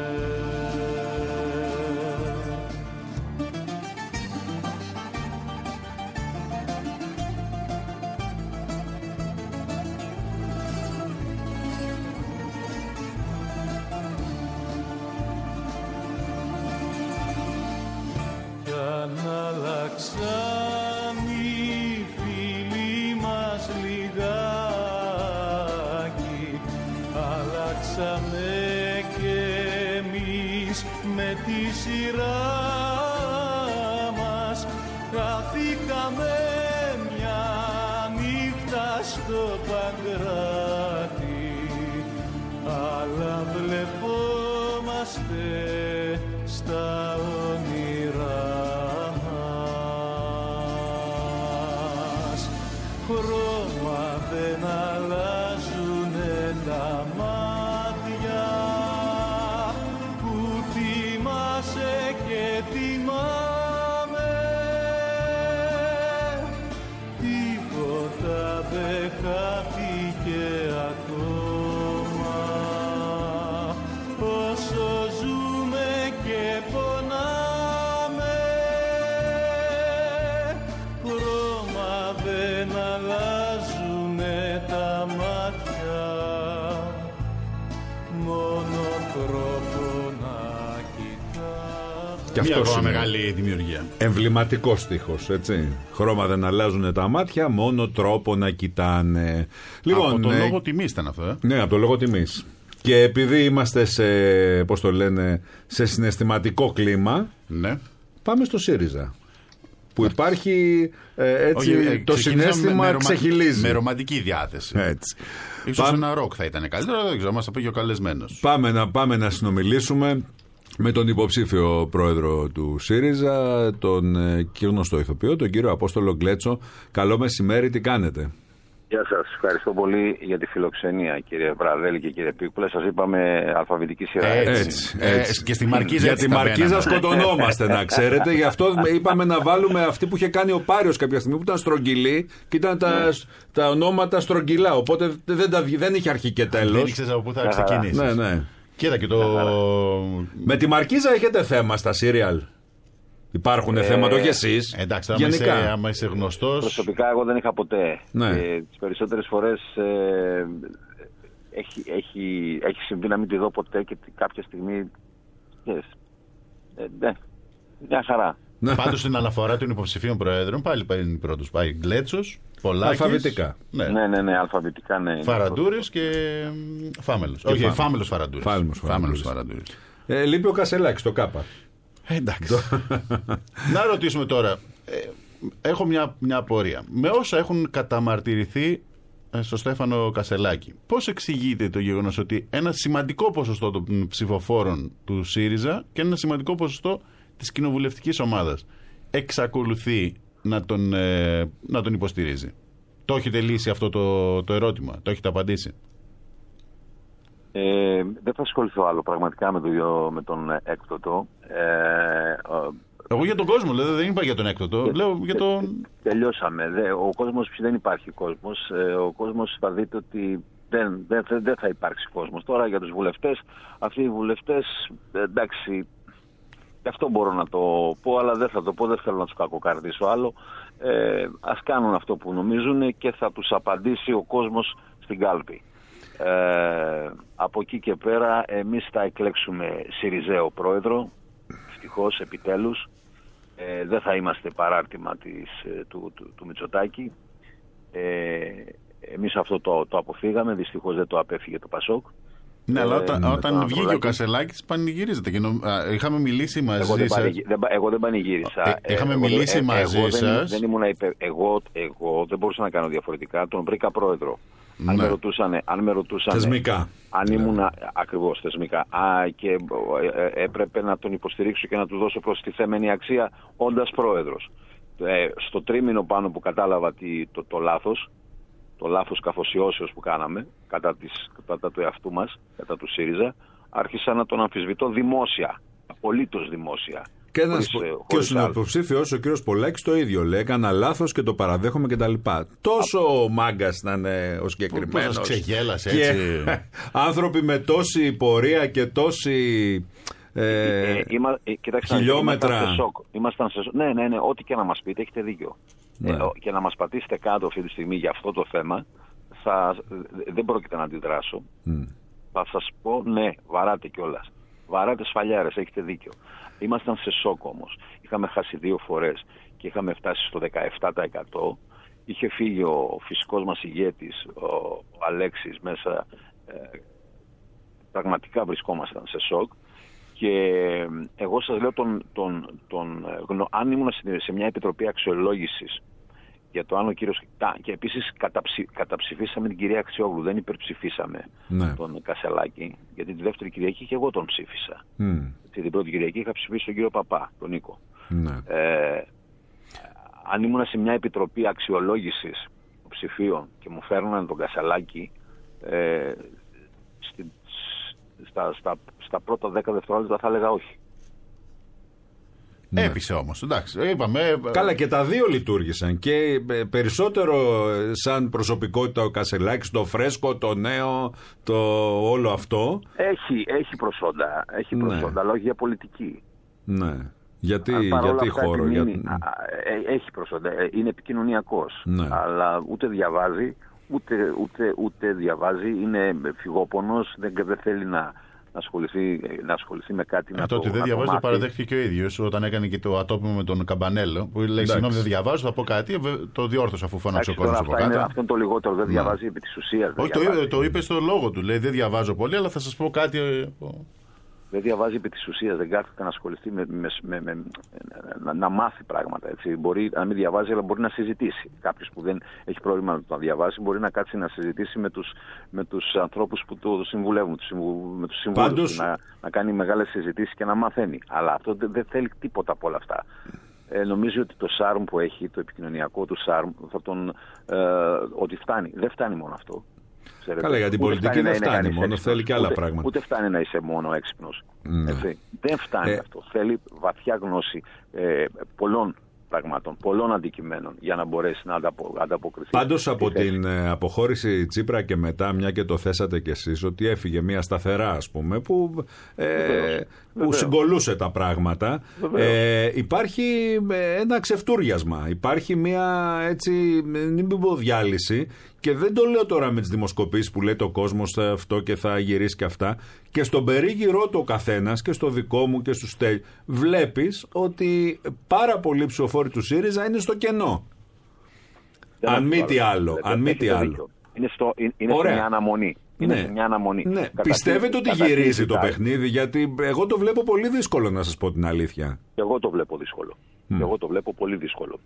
Speaker 2: Κι αν αλλάξαν οι φίλοι μας λιγάκι, αλλάξαμε κι εμείς με τη σειρά μας. Χαθήκαμε μια νύχτα στο Παγκράτη, αλλά βλεπόμαστε στα όνειρά μας. Χρώμα δεν αλλάζουνε τα μάτια που θυμάσαι και θυμάμαι. Τίποτα δεν χάθηκε ακόμα όσο ζούμε και πονάμε. Χρώμα δεν αλλάζουνε τα μάτια, μόνο τρόπο να κοιτάμε.
Speaker 4: Και
Speaker 1: Μια
Speaker 4: αυτός
Speaker 1: ακόμα
Speaker 4: είναι
Speaker 1: μεγάλη δημιουργία.
Speaker 4: εμβληματικός στίχος, έτσι. Χρώμα δεν αλλάζουνε τα μάτια, μόνο τρόπο να κοιτάνε.
Speaker 1: Από το
Speaker 4: ναι,
Speaker 1: λόγο τιμής ήταν αυτό,
Speaker 4: ναι, από το λόγο τιμής. Και επειδή είμαστε σε, πώς το λένε, σε συναισθηματικό κλίμα,
Speaker 1: Ναι.
Speaker 4: πάμε στο ΣΥΡΙΖΑ. Που υπάρχει έτσι,
Speaker 1: Όχι,
Speaker 4: το συναίσθημα ξεχυλίζει.
Speaker 1: Με ρομαντική διάθεση.
Speaker 4: Έτσι.
Speaker 1: Ίσως ένα ροκ θα ήταν καλύτερο, δεν ξέρω, μας θα πει και ο καλεσμένος.
Speaker 4: Πάμε να συνομιλήσουμε με τον υποψήφιο πρόεδρο του ΣΥΡΙΖΑ, τον γνωστό ηθοποιό, τον κύριο Απόστολο Γκλέτσο. Καλό μεσημέρι, τι κάνετε?
Speaker 7: Γεια σας, ευχαριστώ πολύ για τη φιλοξενία, κύριε Βραδέλη και κύριε Πίκουλα. Σας είπαμε αλφαβητική σειρά.
Speaker 4: Έτσι.
Speaker 1: Και στη Μαρκίζα
Speaker 4: Για
Speaker 1: έτσι
Speaker 4: τη
Speaker 1: τα
Speaker 4: Μαρκίζα
Speaker 1: μπαίναμε.
Speaker 4: σκοτωνόμαστε, να ξέρετε. Γι' αυτό είπαμε να βάλουμε αυτή που είχε κάνει ο Πάριος κάποια στιγμή, που ήταν στρογγυλή και ήταν τα ονόματα στρογγυλά. Οπότε δεν είχε αρχή και
Speaker 1: Δεν
Speaker 4: τέλος.
Speaker 1: ήξερες από πού θα ξεκινήσεις.
Speaker 4: Ναι, ναι.
Speaker 1: Κοίτα και το...
Speaker 4: Με τη Μαρκίζα έχετε θέμα στα σύριαλ? Υπάρχουν θέματα, όχι εσείς.
Speaker 1: Εντάξει,
Speaker 4: γενικά.
Speaker 1: άμα είσαι γνωστός...
Speaker 7: Προσωπικά εγώ δεν είχα ποτέ.
Speaker 4: Ναι.
Speaker 7: Τις περισσότερες φορές έχει συμβεί να μην τη δω ποτέ και κάποια στιγμή... Ναι, μια χαρά.
Speaker 1: Πάντως στην αναφορά των υποψηφίων προέδρων πάλι πάει πρώτος. Πάει Γκλέτσος, Πολάκης.
Speaker 4: Αλφαβητικά.
Speaker 1: Ναι.
Speaker 7: Ναι, αλφαβητικά ναι.
Speaker 1: Φαραντούρης και Φάμελος. Όχι, Φάμελος Φαραντούρης.
Speaker 4: Φάμελος
Speaker 1: Φαραντούρης.
Speaker 4: Λείπει ο Κασελάκης, το ΚΑΠΑ.
Speaker 1: Εντάξει. Να ρωτήσουμε τώρα. Έχω μια απορία. Με όσα έχουν καταμαρτυρηθεί στο Στέφανο Κασελάκη, πώς εξηγείται το γεγονός ότι ένα σημαντικό ποσοστό των ψηφοφόρων του ΣΥΡΙΖΑ και ένα σημαντικό ποσοστό της κοινοβουλευτικής ομάδας εξακολουθεί να τον υποστηρίζει? Το έχετε λύσει αυτό το ερώτημα? Το έχετε απαντήσει?
Speaker 7: Δεν θα ασχοληθώ άλλο πραγματικά με τον έκπτωτο.
Speaker 1: Εγώ για τον κόσμο λέω, δεν είπα για τον έκπτωτο. Λέω για τον...
Speaker 7: Τελειώσαμε. Ο κόσμος, δεν υπάρχει κόσμος. Ο κόσμος θα δείτε ότι δεν θα υπάρξει κόσμος. Τώρα για τους βουλευτές, αυτοί οι βουλευτές, εντάξει, Και αυτό μπορώ να το πω, αλλά δεν θα το πω, δεν θέλω να τους κακοκαρδίσω άλλο. Ας κάνουν αυτό που νομίζουν και θα τους απαντήσει ο κόσμος στην κάλπη. Από εκεί και πέρα εμείς θα εκλέξουμε Συριζέο πρόεδρο, ευτυχώς, επιτέλους. Δεν θα είμαστε παράρτημα του Μητσοτάκη. Εμείς αυτό το αποφύγαμε, δυστυχώς δεν το απέφυγε το Πασόκ.
Speaker 1: Ναι, αλλά όταν βγήκε ο Κασελάκης πανηγυρίζεται. Είχαμε μιλήσει μαζί σας.
Speaker 7: Εγώ δεν πανηγύρισα.
Speaker 1: Είχαμε μιλήσει μαζί σας.
Speaker 7: Δεν ήμουν εγώ δεν μπορούσα να κάνω διαφορετικά. Τον βρήκα πρόεδρο. Αν με ρωτούσαν.
Speaker 4: Θεσμικά.
Speaker 7: Αν ήμουν ακριβώς θεσμικά. Και έπρεπε να τον υποστηρίξω και να του δώσω προστιθέμενη αξία όντας πρόεδρος. Στο τρίμηνο πάνω που κατάλαβα το λάθος καφοσιώσεως που κάναμε κατά του εαυτού μας, κατά του ΣΥΡΙΖΑ, άρχισα να τον αμφισβητώ δημόσια, απολύτως δημόσια.
Speaker 4: Και ο συνυποψήφιος, ο κύριος Πολάκης, το ίδιο λέει. Έκανα λάθος και το παραδέχομαι κτλ. Τόσο μάγκας να είναι ο συγκεκριμένος.
Speaker 1: Πώς σας ξεγέλασε έτσι.
Speaker 7: Άνθρωποι με τόση πορεία και τόση. Κοιτάξτε, χιλιόμετρα. Ήμασταν σε σοκ. Ναι, ό,τι και να μας πείτε, έχετε δίκιο. Ναι. Και να μας πατήσετε κάτω αυτή τη στιγμή για αυτό το θέμα, δεν πρόκειται να αντιδράσω. Θα σας πω, ναι, βαράτε κιόλας. Βαράτε σφαλιάρες, έχετε δίκιο. Ήμασταν σε σοκ όμως. Είχαμε χάσει 2 φορές και είχαμε φτάσει στο 17%. Είχε φύγει ο φυσικός μας ηγέτης, ο Αλέξης, μέσα. Πραγματικά βρισκόμασταν σε σοκ. Και εγώ σας λέω αν ήμουν σε μια επιτροπή αξιολόγησης για το αν ο κύριος. Και επίσης καταψηφίσαμε την κυρία Αξιόγλου, δεν υπερψηφίσαμε τον Κασελάκη, γιατί τη δεύτερη Κυριακή και εγώ τον ψήφισα. Την πρώτη Κυριακή είχα ψηφίσει τον κύριο Παπά, τον Νίκο. Αν ήμουν σε μια επιτροπή αξιολόγησης ψηφίων και μου φέρναν τον Κασελάκη, στα πρώτα 10 δευτερόλεπτα θα έλεγα όχι.
Speaker 1: Έπεισε όμως, εντάξει, είπαμε.
Speaker 4: Καλά, και τα δύο λειτουργήσαν. Και περισσότερο σαν προσωπικότητα ο Κασελάκης, το φρέσκο, το νέο, το όλο αυτό.
Speaker 7: Έχει προσόντα, αλλά όχι για πολιτική.
Speaker 4: Ναι. Γιατί χώρο.
Speaker 7: Έχει προσόντα, είναι επικοινωνιακός.
Speaker 4: Ναι.
Speaker 7: Αλλά ούτε διαβάζει, ούτε διαβάζει, είναι φυγόπονος, δεν θέλει να ασχοληθεί με κάτι.
Speaker 1: Τότε δεν διαβάζει, το παραδέχτηκε και ο ίδιος όταν έκανε και το ατόπιμο με τον Καμπανέλο. Που λέει: συγγνώμη, δεν διαβάζω, θα πω κάτι. Το διόρθωσα αφού φώναξε ο κόσμος από κάτω.
Speaker 7: Αυτό είναι το λιγότερο, δεν διαβάζει επί της ουσίας.
Speaker 1: Όχι, το είπε στο λόγο του. Λέει: δεν διαβάζω πολύ, αλλά θα σας πω κάτι.
Speaker 7: Δεν διαβάζει επί της ουσίας, δεν κάθεται να ασχοληθεί να μάθει πράγματα. Έτσι. Μπορεί να μην διαβάζει, αλλά μπορεί να συζητήσει. Κάποιος που δεν έχει πρόβλημα να το διαβάσει, μπορεί να κάτσει να συζητήσει με τους ανθρώπους που το συμβουλεύουν, με τους συμβούλους, να κάνει μεγάλες συζητήσεις και να μαθαίνει. Αλλά αυτό δεν θέλει τίποτα από όλα αυτά. Νομίζω ότι το σάρμ που έχει, το επικοινωνιακό του σάρμ, ότι φτάνει. Δεν φτάνει μόνο αυτό.
Speaker 4: Καλά, για την πολιτική δεν φτάνει μόνο, θέλει και άλλα πράγματα.
Speaker 7: Ούτε φτάνει να είσαι μόνο έξυπνος. Δεν φτάνει αυτό. Θέλει βαθιά γνώση πολλών πραγμάτων, πολλών αντικειμένων για να μπορέσει να ανταποκριθεί.
Speaker 4: Πάντως από την αποχώρηση Τσίπρα και μετά, μια και το θέσατε κι εσείς, ότι έφυγε μια σταθερά, ας πούμε, που συγκολούσε τα πράγματα. Υπάρχει ένα ξεφτούριασμα, υπάρχει μια έτσι, μην πω διάλυση. Και δεν το λέω τώρα με τις δημοσκοπήσεις που λέει το κόσμος αυτό και θα γυρίσει και αυτά. Και στον περίγυρό του ο καθένας και στο δικό μου και στους τέλειους βλέπεις ότι πάρα πολλοί ψηφοφόροι του ΣΥΡΙΖΑ είναι στο κενό. Αν μη τι άλλο.
Speaker 7: Είναι σε μια αναμονή. Μια αναμονή.
Speaker 4: Ναι. Πιστεύετε ότι γυρίζει το παιχνίδι? Γιατί εγώ το βλέπω πολύ δύσκολο, να σας πω την αλήθεια.
Speaker 7: Εγώ το βλέπω δύσκολο. Εγώ το βλέπω πολύ δύσκολο.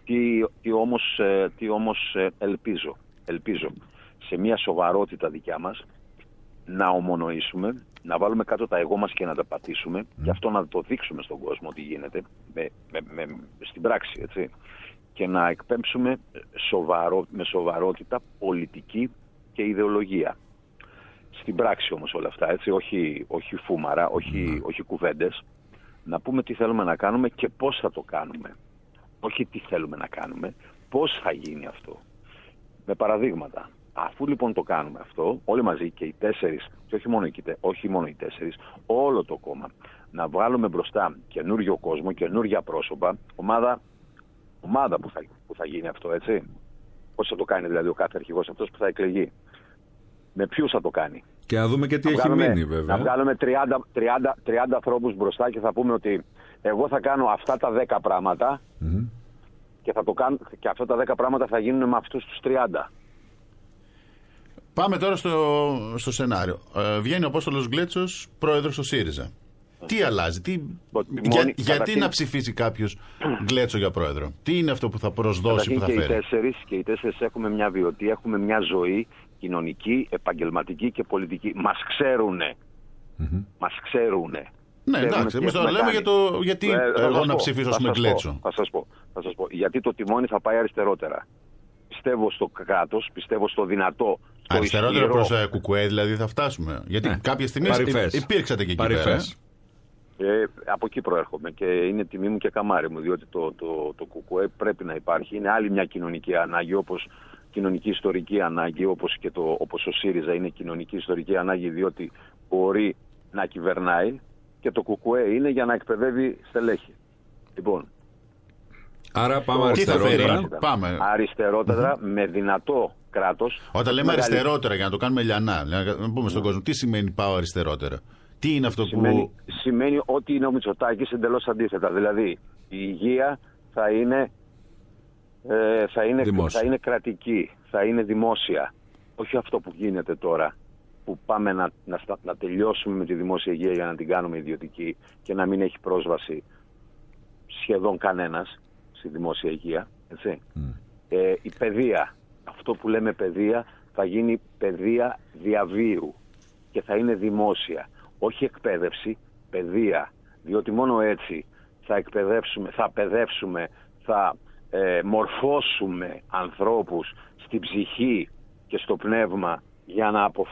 Speaker 7: Τι όμως ελπίζω σε μια σοβαρότητα δικιά μας να ομονοήσουμε, να βάλουμε κάτω τα εγώ μας και να τα πατήσουμε και αυτό να το δείξουμε στον κόσμο ότι γίνεται στην πράξη, έτσι, και να εκπέμψουμε με σοβαρότητα πολιτική και ιδεολογία. Στην πράξη όμως όλα αυτά, έτσι, όχι φούμαρα, όχι κουβέντες, να πούμε τι θέλουμε να κάνουμε και πώς θα το κάνουμε. Όχι τι θέλουμε να κάνουμε, πώς θα γίνει αυτό. Με παραδείγματα. Αφού λοιπόν το κάνουμε αυτό, όλοι μαζί και οι 4, και όχι μόνο οι 4, όλο το κόμμα, να βγάλουμε μπροστά καινούριο κόσμο, καινούργια πρόσωπα, ομάδα που θα γίνει αυτό, έτσι. Πώς θα το κάνει δηλαδή ο κάθε αρχηγός, αυτός που θα εκλεγεί. Με ποιους θα το κάνει.
Speaker 4: Και να δούμε και τι έχει μείνει, βέβαια.
Speaker 7: Να βγάλουμε 30 ανθρώπους μπροστά και θα πούμε ότι εγώ θα κάνω αυτά τα 10 πράγματα και, θα το κάνω, και αυτά τα 10 πράγματα θα γίνουν με αυτούς τους 30.
Speaker 1: Πάμε τώρα στο σενάριο. Βγαίνει ο Απόστολος Γκλέτσος πρόεδρος του ΣΥΡΙΖΑ. Τι αλλάζει, γιατί να ψηφίσει κάποιος Γκλέτσο για πρόεδρο, τι είναι αυτό που θα προσδώσει, που θα φέρει.
Speaker 7: Και οι τέσσερις έχουμε μια βιωτή, έχουμε μια ζωή κοινωνική, επαγγελματική και πολιτική. Μας ξέρουνε. Μας ξέρουνε.
Speaker 1: Ναι, εντάξει, εμείς τώρα λέμε γιατί εγώ να ψηφίσω με Γκλέτσο.
Speaker 7: Θα σας πω. Γιατί το τιμόνι θα πάει αριστερότερα. Πιστεύω στο κράτος, πιστεύω στο δυνατό. Στο
Speaker 1: αριστερότερο προς κουκουέ δηλαδή θα φτάσουμε. Γιατί κάποια στιγμή υπήρξατε και εκεί πέρα.
Speaker 7: Από εκεί προέρχομαι και είναι τιμή μου και καμάρι μου, διότι το κουκουέ πρέπει να υπάρχει. Είναι άλλη μια κοινωνική ανάγκη, όπως κοινωνική ιστορική ανάγκη, όπως ο ΣΥΡΙΖΑ είναι κοινωνική ιστορική ανάγκη, διότι μπορεί να κυβερνάει, και το κουκουέ είναι για να εκπαιδεύει στελέχη. Λοιπόν,
Speaker 4: άρα πάμε αριστερότερα.
Speaker 7: Αριστερότερα με δυνατό κράτος.
Speaker 1: Όταν λέμε αριστερότερα, για να το κάνουμε λιανά, να πούμε στον κόσμο, τι σημαίνει πάω αριστερότερα. Τι είναι αυτό που...
Speaker 7: Σημαίνει ότι είναι ο Μητσοτάκης εντελώς αντίθετα. Δηλαδή η υγεία θα είναι κρατική, θα είναι δημόσια. Όχι αυτό που γίνεται τώρα, που πάμε να τελειώσουμε με τη δημόσια υγεία για να την κάνουμε ιδιωτική και να μην έχει πρόσβαση σχεδόν κανένας στη δημόσια υγεία. Έτσι. Η παιδεία, αυτό που λέμε παιδεία, θα γίνει παιδεία διαβίου και θα είναι δημόσια. Όχι εκπαίδευση, παιδεία. Διότι μόνο έτσι θα παιδεύσουμε, θα μορφώσουμε ανθρώπους στην ψυχή και στο πνεύμα για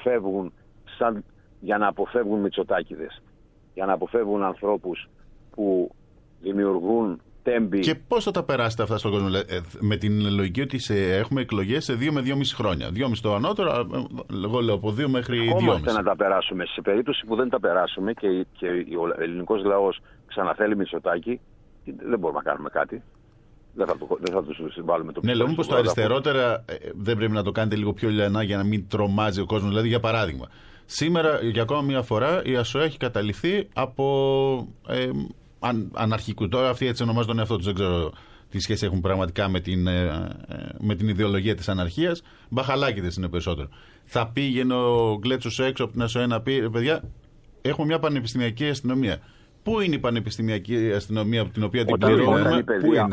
Speaker 7: να αποφεύγουν Μητσοτάκηδες. Για να αποφεύγουν ανθρώπους που δημιουργούν τέμπη.
Speaker 1: Και πώς θα τα περάσετε αυτά στον κόσμο, με την λογική ότι έχουμε εκλογές σε 2 με 2,5 χρόνια. 2,5 το ανώτερο, εγώ λέω από 2 μέχρι 2,5.
Speaker 7: Ευχόμαστε να τα περάσουμε. Σε περίπτωση που δεν τα περάσουμε και ο ελληνικός λαός ξαναθέλει Μητσοτάκη, δεν μπορούμε να κάνουμε κάτι. Δεν θα τους συμβάλλουμε το
Speaker 1: ναι, λέμε πως το αριστερότερα δεν πρέπει να το κάνετε λίγο πιο λιανά για να μην τρομάζει ο κόσμος. Δηλαδή, για παράδειγμα, σήμερα για ακόμα μια φορά η ΑΣΟΕ έχει καταληφθεί από αναρχικού. Τώρα αυτοί έτσι ονομάζουν τον εαυτό τους, δεν ξέρω τι σχέση έχουν πραγματικά με την ιδεολογία της αναρχίας. Μπαχαλάκηδες είναι περισσότερο. Θα πήγαινε ο Γκλέτσος έξω από την ΑΣΟΕ να πει: παιδιά, έχουμε μια πανεπιστημιακή αστυνομία. Πού είναι η πανεπιστημιακή αστυνομία από την οποία την πληρώνουμε?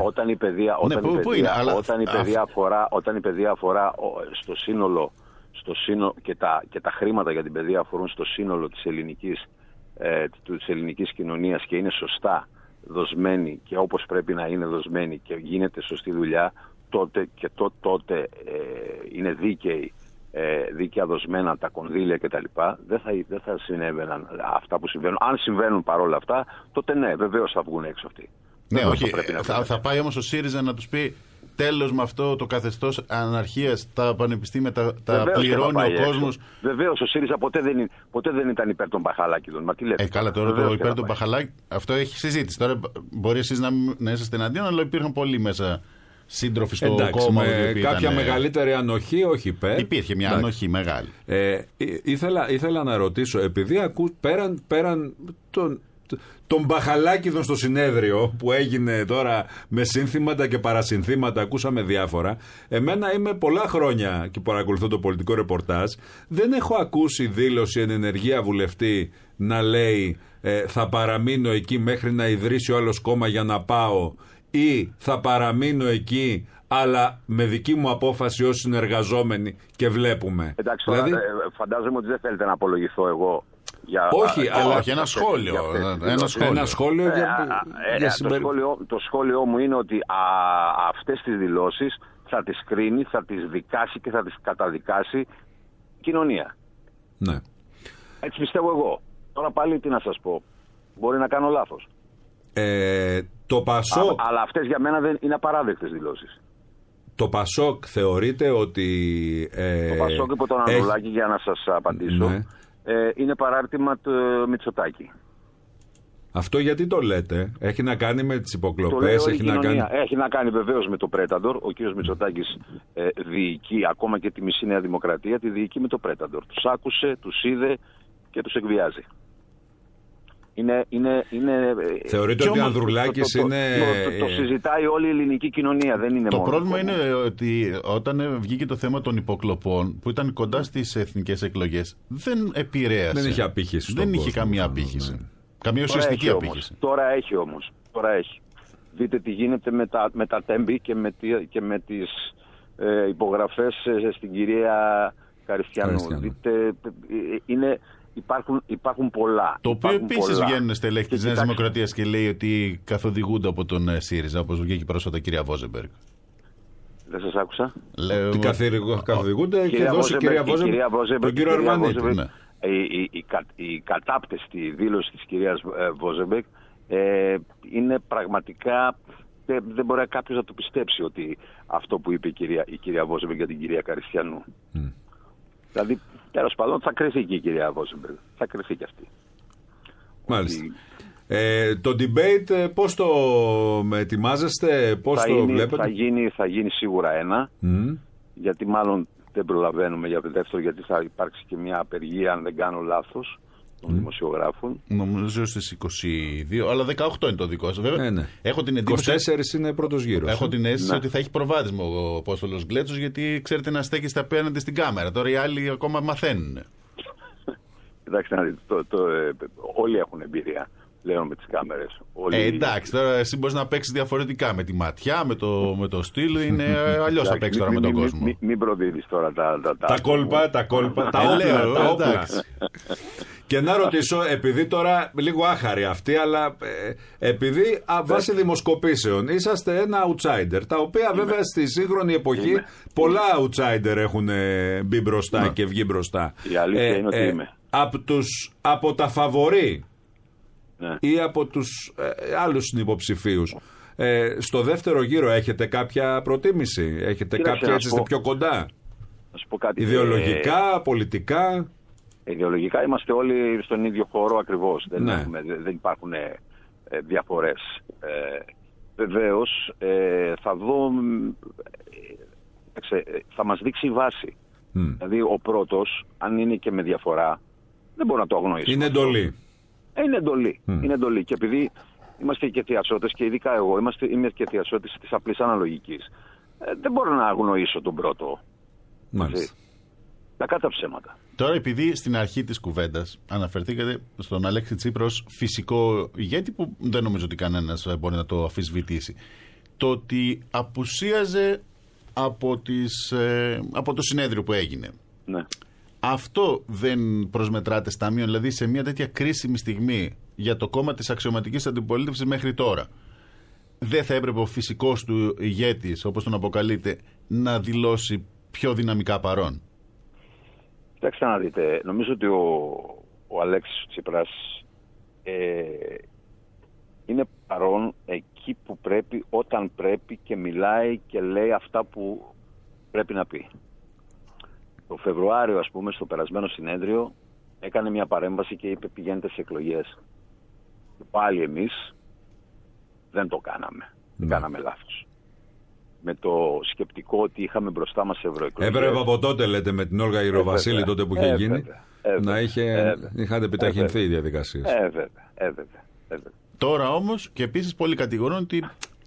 Speaker 7: Όταν η παιδεία αφορά στο σύνολο και τα χρήματα για την παιδεία αφορούν στο σύνολο της ελληνικής κοινωνίας και είναι σωστά δοσμένη και όπως πρέπει να είναι δοσμένη και γίνεται σωστή δουλειά, τότε είναι δίκαια δοσμένα τα κονδύλια κτλ. Δεν θα συνέβαιναν αυτά που συμβαίνουν. Αν συμβαίνουν παρόλα αυτά, τότε ναι, βεβαίως θα βγουν έξω αυτοί.
Speaker 1: Ναι, όχι. Θα πάει όμως ο ΣΥΡΙΖΑ να τους πει: τέλος με αυτό το καθεστώς αναρχίας, τα πανεπιστήμια τα πληρώνει ο κόσμος.
Speaker 7: Βεβαίως ο ΣΥΡΙΖΑ ποτέ δεν ήταν υπέρ των Μπαχαλάκηδων. Μα τι λέτε?
Speaker 1: Καλά, τώρα το υπέρ των Μπαχαλάκηδων, αυτό έχει συζήτηση. Τώρα μπορεί εσείς να είσαστε εναντίον, αλλά υπήρχαν πολλοί μέσα σύντροφοι στο κόμμα.
Speaker 4: Με κάποια μεγαλύτερη ανοχή, όχι υπέρ.
Speaker 1: Υπήρχε μια ανοχή μεγάλη.
Speaker 4: Ήθελα να ρωτήσω, επειδή πέραν των Μπαχαλάκηδων στο συνέδριο που έγινε τώρα με σύνθηματα και παρασυνθήματα, ακούσαμε διάφορα. Εμένα είμαι πολλά χρόνια και παρακολουθώ το πολιτικό ρεπορτάζ. Δεν έχω ακούσει δήλωση εν ενεργεία βουλευτή να λέει θα παραμείνω εκεί μέχρι να ιδρύσει ο άλλος κόμμα για να πάω, ή θα παραμείνω εκεί αλλά με δική μου απόφαση ως συνεργαζόμενοι και βλέπουμε.
Speaker 7: Εντάξει, δηλαδή, φαντάζομαι ότι δεν θέλετε να απολογηθώ εγώ.
Speaker 1: Όχι, ένα σχόλιο.
Speaker 7: Το σχόλιο μου είναι ότι αυτές τις δηλώσεις θα τις κρίνει, θα τις δικάσει και θα τις καταδικάσει η κοινωνία.
Speaker 4: Ναι.
Speaker 7: Έτσι πιστεύω εγώ. Τώρα πάλι τι να σας πω. Μπορεί να κάνω λάθος.
Speaker 4: Το Πασόκ...
Speaker 7: Αλλά αυτές για μένα δεν είναι απαράδεκτες δηλώσεις.
Speaker 4: Το Πασόκ θεωρείται ότι...
Speaker 7: Το Πασόκ υπό τον Ανδρουλάκη, για να σας απαντήσω, ναι, είναι παράρτημα του Μητσοτάκη.
Speaker 4: Αυτό γιατί το λέτε? Έχει να κάνει με τις υποκλοπές?
Speaker 7: Έχει να κάνει βεβαίως με το Πρέταντορ. Ο κύριος Μητσοτάκης διοικεί ακόμα και τη μισή Νέα Δημοκρατία, τη διοικεί με το Πρέταντορ. Τους άκουσε, τους είδε και τους εκβιάζει.
Speaker 4: Θεωρείτε ότι ο Ανδρουλάκης είναι...
Speaker 7: Το συζητάει όλη η ελληνική κοινωνία, δεν είναι μόνο.
Speaker 1: Το πρόβλημα είναι ότι όταν βγήκε το θέμα των υποκλοπών, που ήταν κοντά στις εθνικές εκλογές, δεν επηρέασε.
Speaker 4: Δεν είχε απήχηση.
Speaker 1: Δεν είχε καμία απήχηση. Ναι. Καμία ουσιαστική απήχηση.
Speaker 7: Τώρα έχει όμως. Δείτε τι γίνεται με τα τέμπη και με τις υπογραφές στην κυρία Καριστιανού. Δείτε, υπάρχουν πολλά.
Speaker 1: Το οποίο επίσης βγαίνουν στελέχη της Νέας Δημοκρατίας και λέει ότι καθοδηγούνται από τον ΣΥΡΙΖΑ, όπως βγήκε πρόσφατα η κυρία Βόζεμπεργκ.
Speaker 7: Δεν σας άκουσα.
Speaker 4: Τι καθοδηγούνται και δώσει η κυρία Βόζεμπεργκ τον κύριο Αρβανίτη.
Speaker 7: Η κατάπτεστη δήλωση της κυρίας Βόζεμπεργκ είναι πραγματικά... Δεν μπορεί κάποιος να το πιστέψει ότι αυτό που είπε η κυρία Βόζεμπεργκ για την κυρία Καριστιανού. Δηλαδή, τέλος πάντων, θα κρυθεί και η κυρία Βόζεμπεργκ. Θα κρυθεί και αυτή.
Speaker 4: Μάλιστα. Το debate πώς το ετοιμάζεστε, πώς το βλέπετε?
Speaker 7: Θα γίνει σίγουρα ένα, γιατί μάλλον δεν προλαβαίνουμε για δεύτερο, γιατί θα υπάρξει και μια απεργία, αν δεν κάνω λάθος, των δημοσιογράφων.
Speaker 1: Νομίζω στις 22, αλλά 18 είναι το δικό σας. Βέβαια,
Speaker 4: ναι.
Speaker 1: Έχω την εντύπωση,
Speaker 4: 24 είναι πρώτος γύρος.
Speaker 1: Έχω την αίσθηση ότι θα έχει προβάδισμα ο Απόστολος Γκλέτσος, γιατί ξέρετε να στέκεστε απέναντι στην κάμερα. Τώρα οι άλλοι ακόμα μαθαίνουν.
Speaker 7: Κοιτάξτε, όλοι έχουν εμπειρία πλέον με τις κάμερες.
Speaker 1: Εντάξει, τώρα εσύ μπορείς να παίξεις διαφορετικά με τη ματιά, με το στυλ, είναι αλλιώς θα παίξεις τώρα με τον κόσμο.
Speaker 7: Μην προδίδεις τώρα
Speaker 4: τα κόλπα, τα όπλα. Και να ρωτήσω, επειδή τώρα λίγο άχαρη αυτή, αλλά επειδή βάσει δημοσκοπήσεων είσαστε ένα outsider, τα οποία βέβαια στη σύγχρονη εποχή πολλά outsider έχουν μπει μπροστά και βγει μπροστά.
Speaker 7: Η αλήθεια είναι ότι είμαι.
Speaker 4: Από τα φαβορί ή από τους άλλους συνυποψηφίους, στο δεύτερο γύρο έχετε κάποια προτίμηση? Έχετε κάποια, έτσι είστε πιο κοντά?
Speaker 7: Να σου πω κάτι.
Speaker 4: Ιδεολογικά, πολιτικά?
Speaker 7: Ιδεολογικά είμαστε όλοι στον ίδιο χώρο ακριβώς. Δεν υπάρχουν διαφορές. Βεβαίως θα μας δείξει η βάση. Δηλαδή ο πρώτος, αν είναι και με διαφορά, δεν μπορώ να το αγνοήσω.
Speaker 4: Είναι εντολή.
Speaker 7: Είναι εντολή. Και επειδή είμαστε και θειασότες, και ειδικά εγώ είμαι και θειασότης της απλής αναλογικής, δεν μπορώ να αγνοήσω τον πρώτο.
Speaker 4: Μάλιστα.
Speaker 7: Τα κάτω ψέματα.
Speaker 1: Τώρα, επειδή στην αρχή της κουβέντας αναφερθήκατε στον Αλέξη Τσίπρα ως φυσικό ηγέτη, που δεν νομίζω ότι κανένας μπορεί να το αμφισβητήσει, το ότι απουσίαζε από το συνέδριο που έγινε.
Speaker 7: Ναι.
Speaker 1: Αυτό δεν προσμετράται στα μείον, δηλαδή σε μια τέτοια κρίσιμη στιγμή για το κόμμα της αξιωματικής αντιπολίτευσης μέχρι τώρα, δεν θα έπρεπε ο φυσικός του ηγέτης, όπως τον αποκαλείται, να δηλώσει πιο δυναμικά παρόν?
Speaker 7: Κοιτάξτε να δείτε, νομίζω ότι ο Αλέξης Τσίπρας είναι παρόν εκεί που πρέπει, όταν πρέπει, και μιλάει και λέει αυτά που πρέπει να πει. Το Φεβρουάριο, ας πούμε, στο περασμένο συνέδριο έκανε μια παρέμβαση και είπε πηγαίνετε σε εκλογές. Πάλι εμείς δεν το κάναμε. Δεν κάναμε λάθος. Με το σκεπτικό ότι είχαμε μπροστά μας ευρωεκλογές.
Speaker 4: Έπρεπε από τότε, λέτε, με την Όλγα Ηροβασίλη, τότε που είχε γίνει, να είχατε επιταχυνθεί οι διαδικασίες.
Speaker 1: Τώρα όμως, και επίσης πολλοί κατηγορούν ότι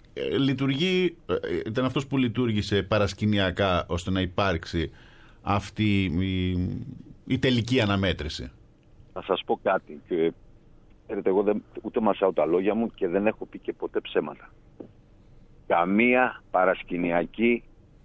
Speaker 1: ήταν αυτός που λειτουργήσε παρασκηνιακά ώστε να υπάρξει αυτή η τελική αναμέτρηση.
Speaker 7: Να σας πω κάτι, και εγώ ούτε μασάω τα λόγια μου και δεν έχω πει και ποτέ ψέματα. Καμία παρασκηνιακή,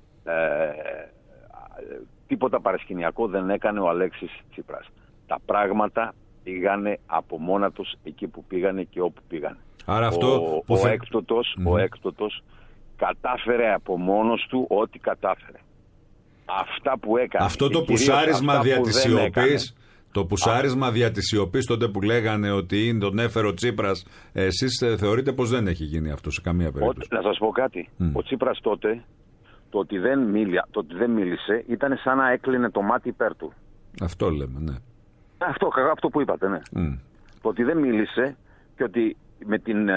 Speaker 7: τίποτα παρασκηνιακό δεν έκανε ο Αλέξης Τσίπρας. Τα πράγματα πήγανε από μόνα τους εκεί που πήγανε και όπου πήγανε.
Speaker 4: Άρα αυτό
Speaker 7: ο έκτοτος κατάφερε από μόνος του ό,τι κατάφερε. Αυτά που έκανε.
Speaker 4: Αυτό το πουσάρισμα δια της σιωπής, το πουσάρισμα δια της σιωπής τότε που λέγανε ότι τον έφερε ο Τσίπρας, εσείς θεωρείτε πως δεν έχει γίνει αυτό σε καμία περίπτωση?
Speaker 7: Να σας πω κάτι. Ο Τσίπρας τότε, το ότι δεν μίλησε, ήταν σαν να έκλεινε το μάτι υπέρ του.
Speaker 4: Αυτό λέμε, ναι.
Speaker 7: Αυτό που είπατε, ναι. Το ότι δεν μίλησε και ότι με την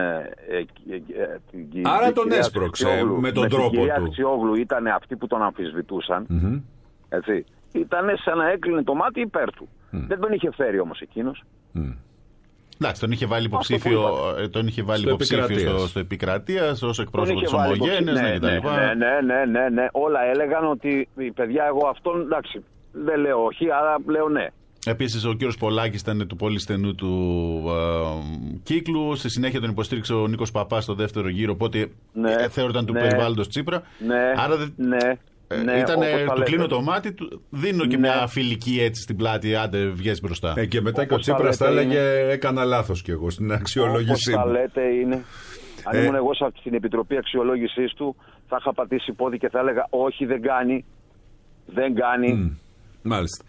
Speaker 4: άρα τον έσπρωξε με τον τρόπο του. Η κυρία
Speaker 7: Αξιόγλου ήταν αυτοί που τον αμφισβητούσαν. Έτσι. Ήταν σαν να έκλεινε το μάτι υπέρ του. Δεν τον είχε φέρει όμως εκείνος.
Speaker 1: Εντάξει, τον είχε βάλει υποψήφιο, στο Επικρατείας ως εκπρόσωπο της Ομογένειας.
Speaker 7: Ναι. Όλα έλεγαν ότι παιδιά, εγώ αυτόν, εντάξει, δεν λέω όχι, αλλά λέω ναι.
Speaker 1: Επίσης ο κύριος Πολάκης ήταν του πολύ στενού του κύκλου. Στη συνέχεια τον υποστήριξε ο Νίκος Παπάς στο δεύτερο γύρο. Οπότε θεωρούταν του περιβάλλοντος Τσίπρα. Άρα του κλείνω το μάτι, δίνω και μια φιλική έτσι στην πλάτη. Άντε, βγες μπροστά.
Speaker 4: Και μετά και ο Τσίπρας θα έλεγε: έκανα λάθος κι εγώ στην αξιολόγησή μου.
Speaker 7: Όπως τα λέτε είναι. Αν ήμουν εγώ στην επιτροπή αξιολόγησής του, θα είχα πατήσει πόδι και θα έλεγα: όχι, δεν κάνει. Δεν κάνει.
Speaker 4: Μάλιστα.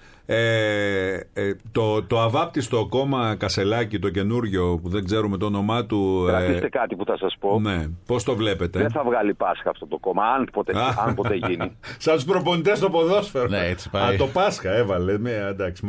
Speaker 4: Το αβάπτιστο κόμμα Κασελάκη, το καινούριο που δεν ξέρουμε το όνομά του.
Speaker 7: Κρατήστε κάτι που θα σας πω.
Speaker 4: Ναι. Πώς το βλέπετε?
Speaker 7: Δεν θα βγάλει Πάσχα αυτό το κόμμα, αν ποτέ γίνει.
Speaker 4: Σαν τους προπονητές στο ποδόσφαιρο.
Speaker 1: Ναι, έτσι πάει.
Speaker 4: Το Πάσχα έβαλε. Εντάξει,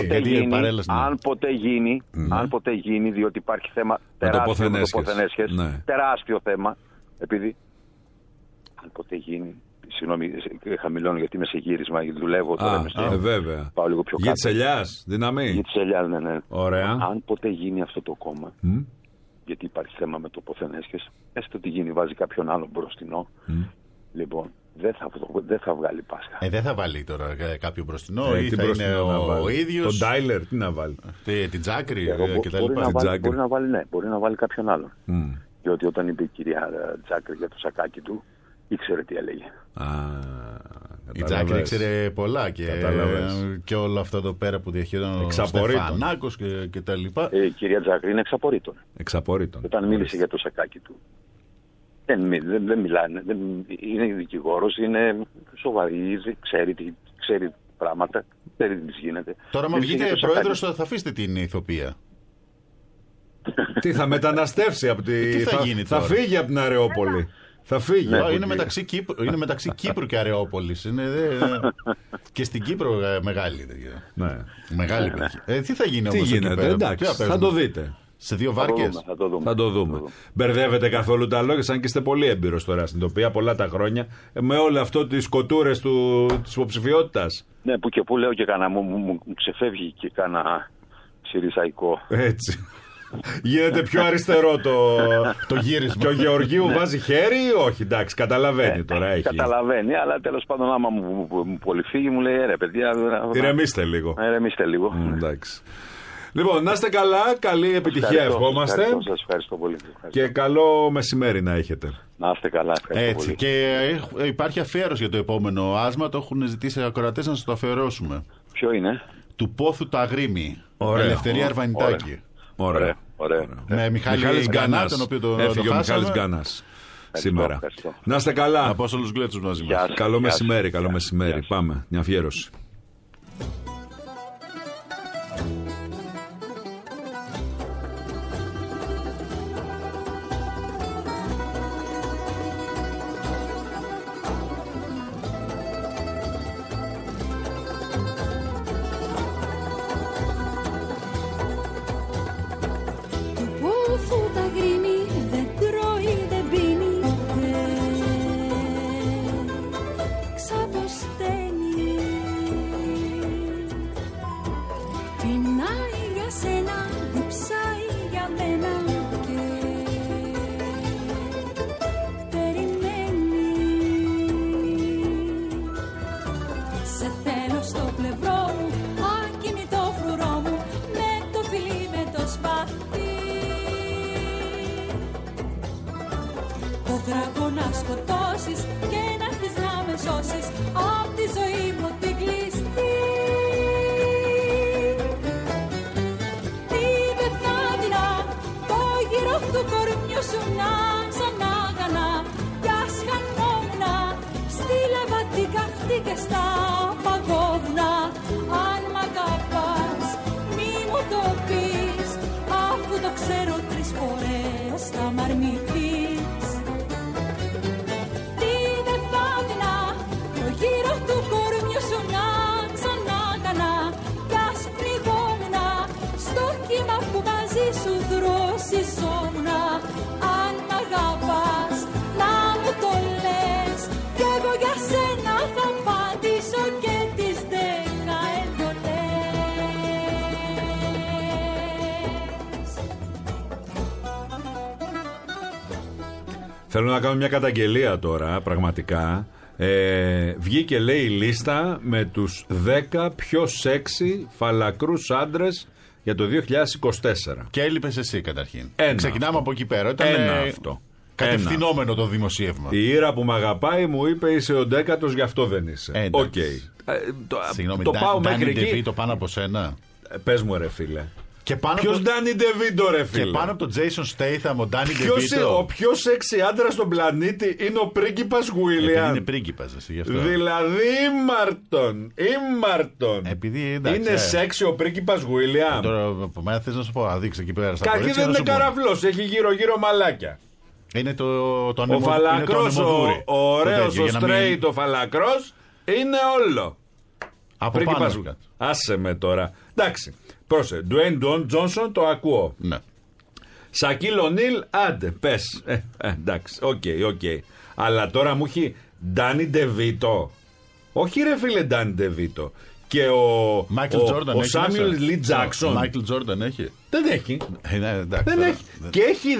Speaker 7: αν ποτέ γίνει, διότι υπάρχει θέμα τεράστιο με το Ποθενέσχες. Τεράστιο θέμα. Επειδή αν ποτέ γίνει. Συγγνώμη, χαμηλώνω γιατί είμαι σε γύρισμα, γιατί δουλεύω τώρα.
Speaker 4: Βέβαια.
Speaker 7: Πάω λίγο πιο κάτω.
Speaker 4: Γη της Ελιάς, δύναμη.
Speaker 7: Γη της Ελιάς, ναι.
Speaker 4: Ωραία.
Speaker 7: Αν ποτέ γίνει αυτό το κόμμα, γιατί υπάρχει θέμα με το Ποθενέσχες, έστω ότι γίνει, βάζει κάποιον άλλο μπροστινό. Λοιπόν, δεν θα βγάλει Πάσχα.
Speaker 1: Δεν θα βάλει τώρα κάποιον μπροστινό ή θα είναι ο ίδιος.
Speaker 4: Τον Τάιλερ, τι να βάλει.
Speaker 1: Την Τζάκρη κτλ.
Speaker 7: Μπορεί να βάλει κάποιον άλλον. Διότι όταν είπε η κυρία Τζάκρη για το σακάκι του, ήξερε τι έλεγε.
Speaker 1: Η Τζάκρη ήξερε πολλά και όλο αυτό εδώ πέρα που διαχειριζόταν ο Στεφανάκος και τα λοιπά.
Speaker 7: Η κυρία Τζάκρη είναι εξαπορρίτων. Όταν μίλησε για το σακάκι του, δεν μιλάνε. Είναι δικηγόρος, είναι σοβαρή, ξέρει πράγματα, ξέρει τι γίνεται.
Speaker 1: Τώρα, μα βγείτε πρόεδρος, θα αφήσετε την ηθοποιία.
Speaker 4: Τι θα μεταναστεύσει από τη. Θα φύγει από την Αρεόπολη. Θα φύγει.
Speaker 1: Είναι μεταξύ Κύπρου και Αρεόπολης. Και στην Κύπρο μεγάλη. Μεγάλη. Τι θα γίνει όμως εκεί πέρα?
Speaker 4: Εντάξει, θα το δείτε.
Speaker 1: Σε 2 βάρκες.
Speaker 4: Θα το δούμε. Μπερδεύετε καθόλου τα λόγια, σαν και είστε πολύ έμπειρος τώρα στην τοπία, πολλά τα χρόνια, με όλο αυτό τις κοτούρες της υποψηφιότητας.
Speaker 7: Ναι, που και που λέω και μου ξεφεύγει και κάνα συριζαϊκό.
Speaker 4: Έτσι. Γίνεται πιο αριστερό το γύρισμα. Και ο Γεωργίου βάζει χέρι ή όχι? Εντάξει, καταλαβαίνει τώρα. Έχει.
Speaker 7: Καταλαβαίνει, αλλά τέλος πάντων, άμα μου πολυφύγει, μου λέει: ρε παιδιά,
Speaker 4: ηρεμήστε λίγο.
Speaker 7: Εντάξει.
Speaker 4: Λοιπόν, να είστε καλά, καλή επιτυχία ευχόμαστε.
Speaker 7: Σας ευχαριστώ πολύ.
Speaker 4: Και καλό μεσημέρι να έχετε.
Speaker 7: Να είστε καλά, ευχαριστώ πολύ.
Speaker 1: Και υπάρχει αφιέρωση για το επόμενο άσμα, το έχουν ζητήσει ακροατές να σας το αφιερώσουμε.
Speaker 7: Ποιο είναι?
Speaker 1: Του Πόθου τα Γρήμη. Ελευθερία Αρβανιτάκη.
Speaker 7: Ωραία.
Speaker 1: Με Μιχάλης Γκάνας, τον οποίο το
Speaker 4: έφυγε ο Μιχάλης Γκάνας σήμερα.
Speaker 7: Ευχαριστώ.
Speaker 4: Να είστε καλά.
Speaker 1: Απόστολος Γκλέτσος μαζί μας.
Speaker 4: Καλό μεσημέρι. Πάμε, μια αφιέρωση.
Speaker 8: Να σκοτώσεις και να έρθεις να με σώσεις απ' τη ζωή μου την κλειστή. Τι δεν θα δεινά το γύρο του κορμιού σου να ξανάγανα. Κι ας χανόμουνα στη λεβατή καυτή και στα παγόβουνα. Αν μ' αγαπάς μη μου το πεις, αφού το ξέρω 3 φορές θα μ' αρνηθείς. Σου δρόσεις
Speaker 4: Θέλω να κάνω μια καταγγελία τώρα, πραγματικά. Βγήκε, λέει, η λίστα με τους 10 πιο σεξι φαλακρούς άντρες για το 2024.
Speaker 1: Και έλειπες εσύ καταρχήν.
Speaker 4: Ξεκινάμε
Speaker 1: αυτό. Από εκεί πέρα. Ήταν
Speaker 4: αυτό.
Speaker 1: Κατευθυνόμενο το δημοσίευμα.
Speaker 4: Η Ήρα που μ' αγαπάει μου είπε είσαι ο 10ος, γι' αυτό δεν είσαι. Οκ.
Speaker 1: Συγγνώμη,
Speaker 4: το πάω μέχρι εκεί.
Speaker 1: Το πάνω από σένα.
Speaker 4: Πες μου, ρε φίλε.
Speaker 1: Ποιος
Speaker 4: Ντάνι Ντεβίτο, ρε φίλε?
Speaker 1: Και πάνω από τον Jason Statham, ο Ντάνι Ντεβίτο.
Speaker 4: Ο πιο σεξι άντρας στον πλανήτη είναι ο πρίγκιπας Γουίλιαμ.
Speaker 1: Είναι πρίγκιπας, εσύ γι' αυτό.
Speaker 4: Δηλαδή ήμαρτον. Είναι σεξι ο πρίγκιπας Γουίλιαμ.
Speaker 1: Τώρα από μένα θες να σου πω, αδείξε εκεί πέρα.
Speaker 4: Κακή δεν είναι καραβλός, έχει γύρω-γύρω μαλάκια.
Speaker 1: Είναι
Speaker 4: ο φαλακρός, ο ωραίος, ο straight, ο φαλακρός είναι όλο.
Speaker 1: Από πάνω.
Speaker 4: Άσε με τώρα. Εντάξει. Πρόσε, Dwayne Johnson το ακούω.
Speaker 1: Ναι.
Speaker 4: Σακίλ Ονίλ, άντε, πες. Εντάξει, οκ. Αλλά τώρα μου έχει Ντάνι Ντεβίτο. Όχι ρε φίλε Ντάνι Ντεβίτο. Και ο Σάμιουελ Λι Τζάκσον.
Speaker 1: Μάικλ Τζόρνταν έχει.
Speaker 4: Δεν έχει.
Speaker 1: Δεν
Speaker 4: έχει. Και έχει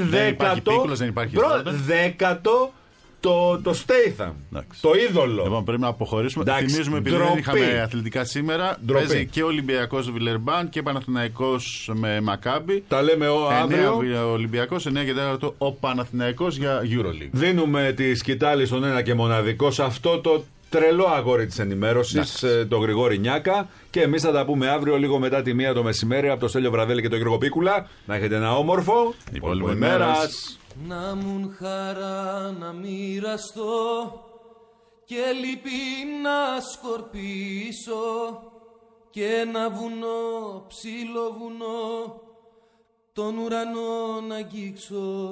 Speaker 4: 10ο το Statham. Το είδωλο.
Speaker 1: Λοιπόν, πρέπει να αποχωρήσουμε. Θυμίζουμε, επειδή δεν είχαμε αθλητικά σήμερα, παίζει και Ολυμπιακός Βιλερμπάν και Παναθηναϊκός με Μακάμπι.
Speaker 4: Τα λέμε αύριο.
Speaker 1: 9 Ολυμπιακός, 9 και 4 ο Παναθηναϊκός για EuroLeague.
Speaker 4: Δίνουμε τη σκητάλη στον ένα και μοναδικό σε αυτό το τρελό αγόρι της ενημέρωσης, τον Γρηγόρη Νιάκα. Και εμείς θα τα πούμε αύριο λίγο μετά τη 1 το μεσημέρι από το Στέλιο Βραδέλη και τον Γιώργο Πίκουλα. Να έχετε ένα όμορφο υπόλοιπο ημέρας.
Speaker 2: Να μουν χαρά να μοιραστώ και λυπή να σκορπίσω και ένα βουνό, ψηλό βουνό, τον ουρανό να αγγίξω.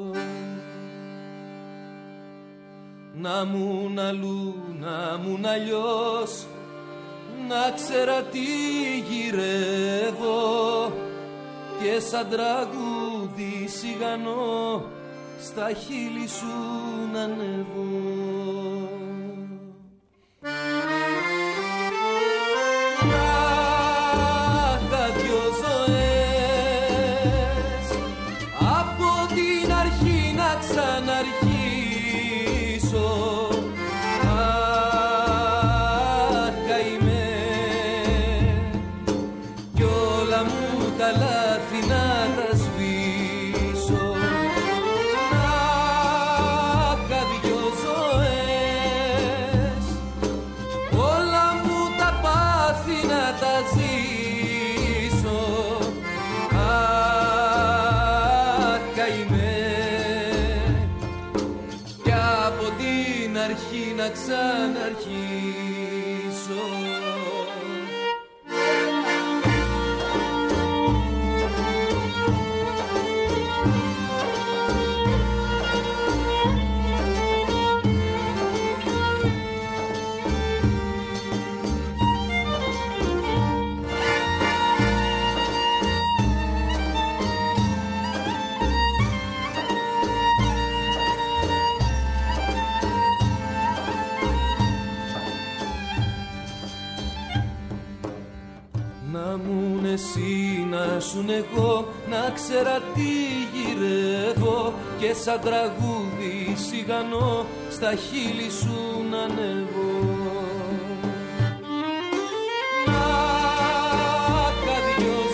Speaker 2: Να μουν αλλού, να μουν αλλιώς, να ξέρα τι γυρεύω και σαν τραγούδι σιγανό στα χείλη σου να ανέβω. Άχα δυο ζωές από την αρχή να ξαναρχίσω. Αχ καημέ κι όλα μου τα λάθη να τα σβήσω. Να ξαναρχίσω. Εσύ να σουν εγώ, να ξέρα τι γυρεύω και σαν τραγούδι σιγανό στα χείλη σου να ανέβω. Να δυο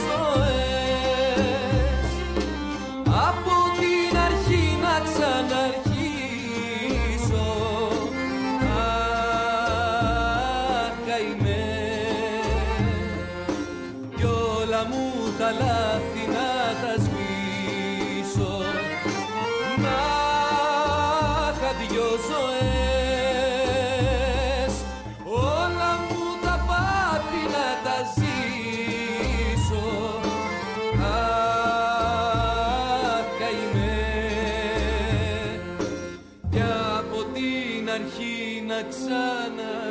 Speaker 2: ζωές από την αρχή να ξαναρχίσω. Αχ καημέ μου τα λάθη να τα σβήσω. Να είχα δυο ζωές, όλα μου τα πάθη να τα ζήσω. Αχ καημέ κι από την αρχή να ξανα